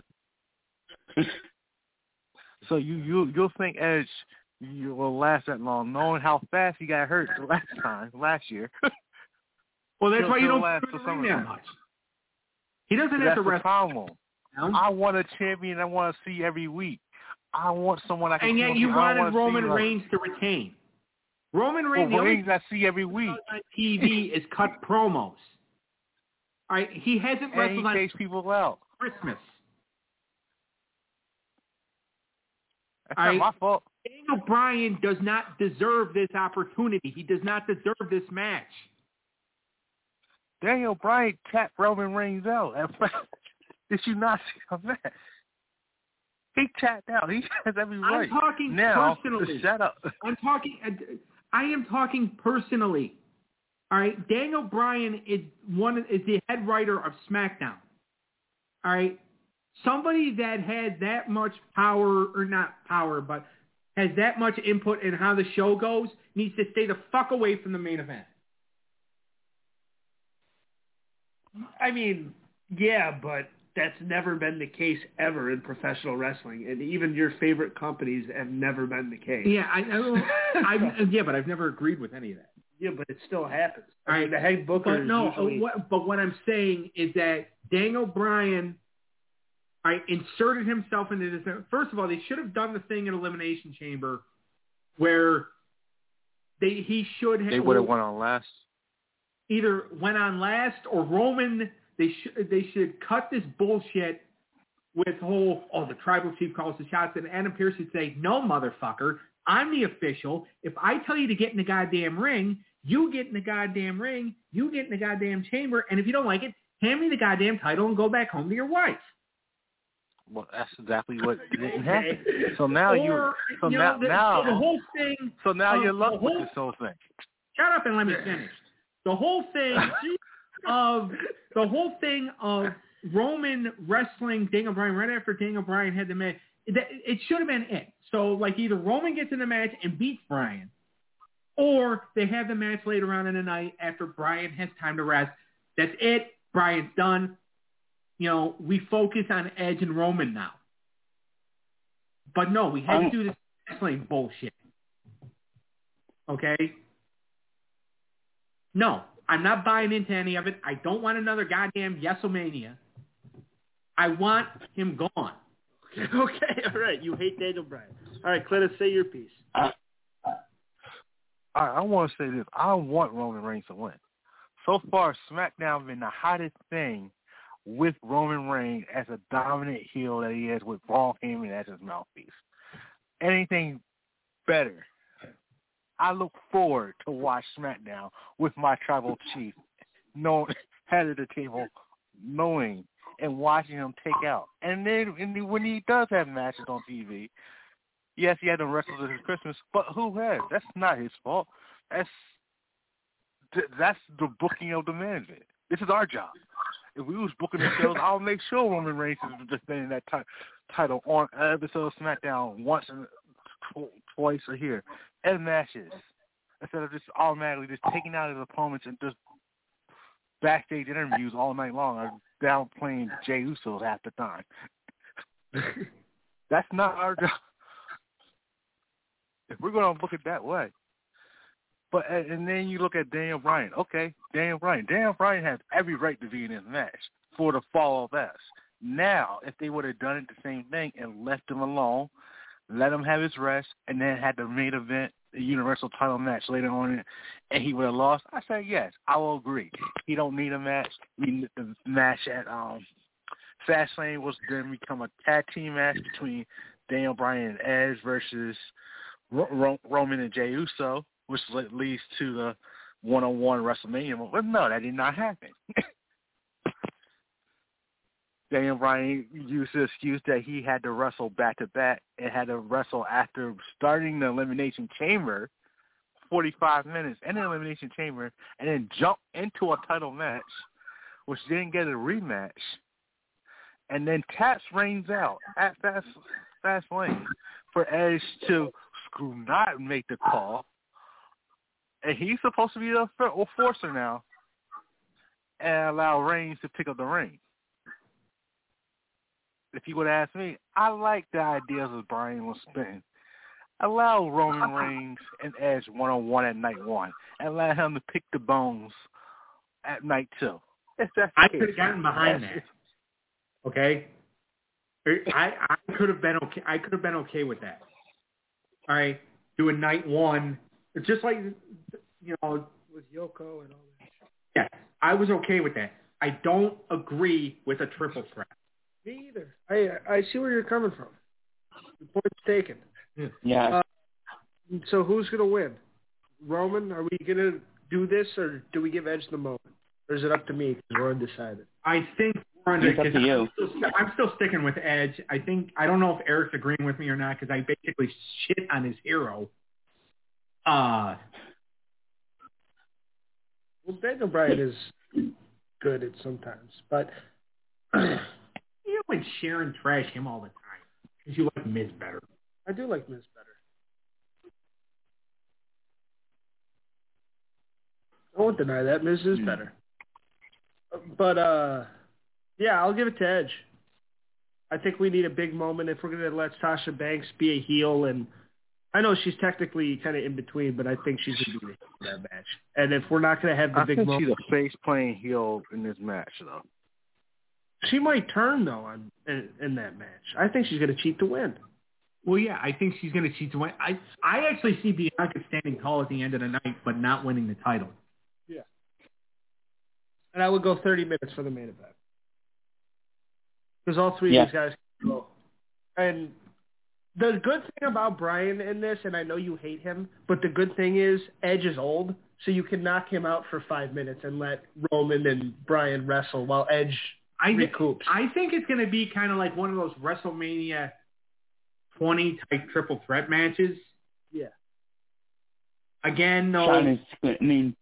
So you you you'll think Edge you will last that long, knowing how fast he got hurt the last time, last year. Well, that's He'll- why you he'll don't last put till him that SummerSlam. much. He doesn't have That's to the wrestle. problem. down. I want a champion I want to see every week. I want someone I can And see yet on you T V. I don't wanted wanna Roman see, like, Reigns to retain. Roman Reigns, well, the only Reigns I see every week. on T V is cut promos. All right, he hasn't And he wrestled on takes people out. Christmas. That's All not right. my fault. Daniel Bryan does not deserve this opportunity. He does not deserve this match. Daniel Bryan tapped Roman Reigns out. Did you not see on that? He tapped out. He has every right. I'm talking now personally. To shut up. I'm talking. I am talking personally. All right, Daniel Bryan is one is the head writer of SmackDown. All right, somebody that has that much power, or not power, but has that much input in how the show goes needs to stay the fuck away from the main event. I mean, yeah, but that's never been the case ever in professional wrestling, and even your favorite companies have never been the case. Yeah, I, I, I yeah, but I've never agreed with any of that. Yeah, but it still happens. All I mean, right, the head booker but no, is usually... what, but what I'm saying is that Daniel Bryan, I inserted himself into this. First of all, they should have done the thing in Elimination Chamber where they he should have. They would have went on last. Either went on last or Roman. They should they should cut this bullshit with whole oh the tribal chief calls the shots, and Adam Pearce would say, no motherfucker, I'm the official. If I tell you to get in the goddamn ring, you get in the goddamn ring, you get in the goddamn chamber, and if you don't like it, hand me the goddamn title and go back home to your wife. Well, that's exactly what didn't happen. So now or, you, so you now, know, the, now, so the whole thing. so now uh, you're luck the with whole, this whole thing. Shut up and let me finish. The whole thing of the whole thing of Roman wrestling Daniel Bryan right after Daniel Bryan had the match. That, it should have been it. So like either Roman gets in the match and beats Bryan, or they have the match later on in the night after Bryan has time to rest. That's it. Bryan's done. You know, we focus on Edge and Roman now. But no, we had Um, to do this wrestling bullshit. Okay? No, I'm not buying into any of it. I don't want another goddamn Yes-O-Mania. I want him gone. Okay, all right. You hate Daniel Bryan. All right, Clintus, say your piece. Uh, I, I want to say this. I want Roman Reigns to win. So far, SmackDown been the hottest thing with Roman Reigns as a dominant heel that he is with Paul Heyman as his mouthpiece. Anything better? I look forward to watch SmackDown with my tribal chief, knowing, head of the table, knowing and watching him take out. And then and when he does have matches on T V, yes, he had them wrestle at his Christmas, but who has? That's not his fault. That's that's the booking of the management. This is our job. If we was booking the shows, I'll make sure Roman Reigns is defending that t- title on an episode of SmackDown once and tw- twice a year and matches, instead of just automatically just taking out his opponents and just backstage interviews all night long or downplaying Jey Uso half the time. That's not our job. If we're going to look it that way. But and then you look at Daniel Bryan. Okay, Daniel Bryan. Daniel Bryan has every right to be in this match for the fall of us. Now, if they would have done it the same thing and left him alone, let him have his rest, and then had the main event, the Universal title match later on, and he would have lost, I say yes, I will agree. He don't need a match. I mean, the match at um, Fastlane was going to become a tag team match between Daniel Bryan and Edge versus Ro- Roman and Jey Uso, which leads to the one-on-one WrestleMania. But no, that did not happen. Daniel Bryan used the excuse that he had to wrestle back-to-back and had to wrestle after starting the Elimination Chamber, forty-five minutes in the Elimination Chamber, and then jump into a title match, which didn't get a rematch, and then taps Reigns out at Fast, Fastlane for Edge to screw not make the call. And he's supposed to be the enforcer now and allow Reigns to pick up the ring. If you would ask me, I like the ideas of Bryan was spinning. Allow Roman Reigns and Edge one-on-one at night one and allow him to pick the bones at night two. If that's the I case, could have gotten behind that's that. Okay? I, I could have been okay. I could have been okay with that. All right? Doing night one. It's just like, you know, with Yoko and all that. Yeah, I was okay with that. I don't agree with a triple threat. Me either. I I see where you're coming from. The point's taken. Yeah. Uh, so who's going to win? Roman? Are we going to do this, or do we give Edge the moment? Or is it up to me because we're undecided? I think we're under. It's up to you. I'm still, I'm still sticking with Edge. I think I don't know if Eric's agreeing with me or not because I basically shit on his hero. Uh Well, Daniel Bryan is good at sometimes, but you and Sharon trash him all the time because you like Miz better. I do like Miz better. I won't deny that. Miz is better. But, uh, yeah, I'll give it to Edge. I think we need a big moment if we're going to let Sasha Banks be a heel. And I know she's technically kind of in between, but I think she's going to be the heel in that match. And if we're not going to have the I big think moment. she's a face playing heel in this match, though. She might turn, though, on, in, in that match. I think she's going to cheat to win. Well, yeah, I think she's going to cheat to win. I I actually see Bianca standing tall at the end of the night, but not winning the title. Yeah. And I would go thirty minutes for the main event. Because all three Yeah. of these guys can go. And the good thing about Bryan in this, and I know you hate him, but the good thing is Edge is old, so you can knock him out for five minutes and let Roman and Bryan wrestle while Edge I recoups. I think it's going to be kind of like one of those WrestleMania twenty type triple threat matches. Yeah. Again, no. Sean is, I mean,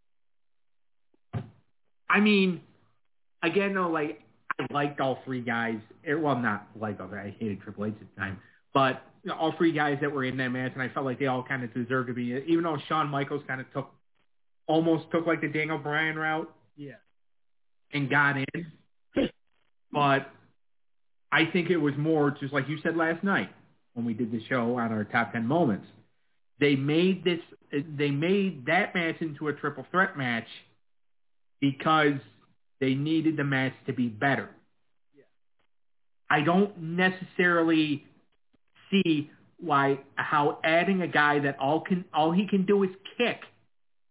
I mean, again, though, like, I liked all three guys. Well, not like, I hated Triple H at the time. But you know, all three guys that were in that match, and I felt like they all kind of deserved to be, even though Shawn Michaels kind of took, almost took like the Daniel Bryan route. Yeah. And got in. But I think it was more, just like you said last night when we did the show on our top ten moments. They made this, they made that match into a triple threat match because they needed the match to be better. Yeah. I don't necessarily see why how adding a guy that all can all he can do is kick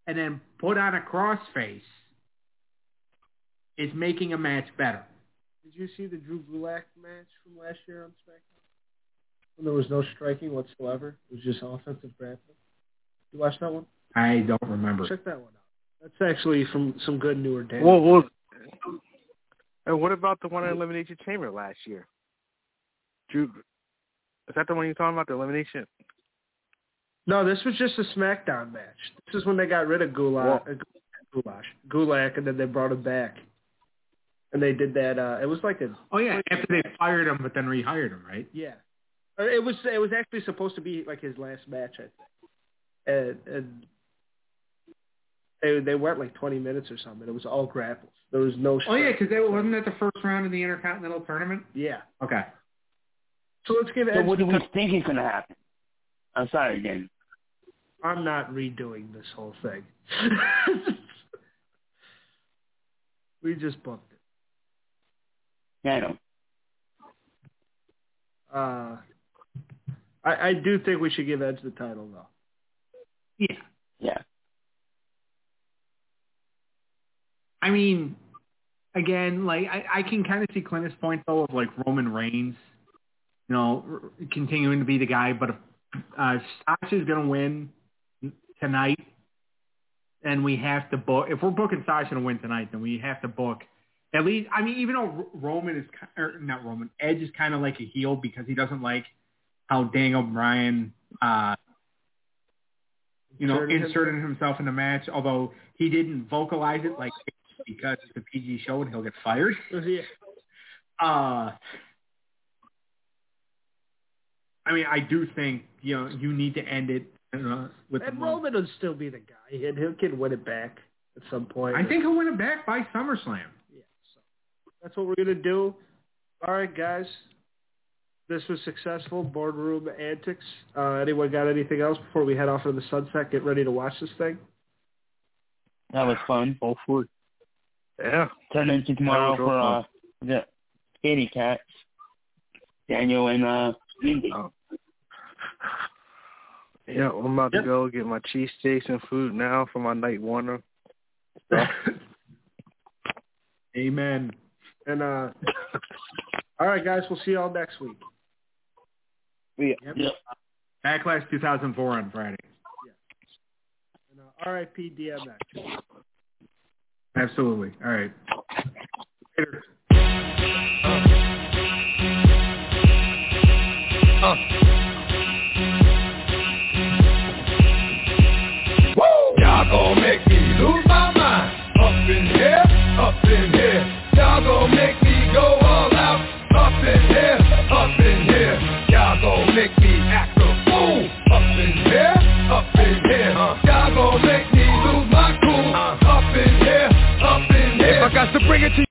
and then put on a crossface is making a match better. Did you see the Drew Gulak match from last year on SmackDown? When there was no striking whatsoever. It was just offensive grappling. You watched that one? I don't remember. Check that one out. That's actually from some good newer days. Well, well, and what about the one in Elimination Chamber last year? Drew, is that the one you're talking about, the Elimination? No, this was just a SmackDown match. This is when they got rid of Gulak, uh, Gulash, Gulak, and then they brought him back. And they did that. Uh, it was like a. Oh yeah, after they fired him, but then rehired him, right? Yeah, it was. It was actually supposed to be like his last match, I think. And, and they they went like twenty minutes or something. It was all grapples. There was no. Oh yeah, because wasn't that the first round of the Intercontinental Tournament? Yeah. Okay. So let's give. So Edge what do we t- think is going to happen? I'm sorry again. I'm not redoing this whole thing. We just booked it. Yeah, I know. Uh, I, I do think we should give Edge the title, though. Yeah. Yeah. I mean, again, like I, I can kind of see Clinton's point though of like Roman Reigns, you know, r- continuing to be the guy. But if uh, Sasha's going to win tonight, and we have to book. If we're booking Sasha to win tonight, then we have to book at least. I mean, even though Roman is or not Roman, Edge is kind of like a heel because he doesn't like how Daniel Bryan, uh, you know, Inserted inserted himself in the match. Although he didn't vocalize it like because it's a P G show and he'll get fired. Yeah. Uh, I mean, I do think you know you need to end it uh, with And the Roman would still be the guy, and he can win it back at some point. I think he'll win it back by SummerSlam. Yeah, so that's what we're gonna do. All right, guys. This was successful. Boardroom antics. Uh, anyone got anything else before we head off into the sunset? Get ready to watch this thing. That was fun. Hopefully. Yeah. Turn into tomorrow That was for real uh, the Katy Cats. Daniel and uh, Mindy. Oh. Yeah, I'm about Yep. to go get my cheesesteaks and food now for my night one. Amen. And uh, all right, guys. We'll see y'all next week. Yeah. Yep. Yep. Backlash two thousand four on Friday. And, uh, R I P D M X. Absolutely. All right. Later. Uh. Y'all gon' make me lose my mind. Up in here, up in here. Y'all gon' make me go all out. Up in here, up in here. Y'all gon' make me act a fool. Up in here, up in here. Uh. Y'all gon' make me lose my cool. Uh. Up in here, up in here. If I got to bring it to you.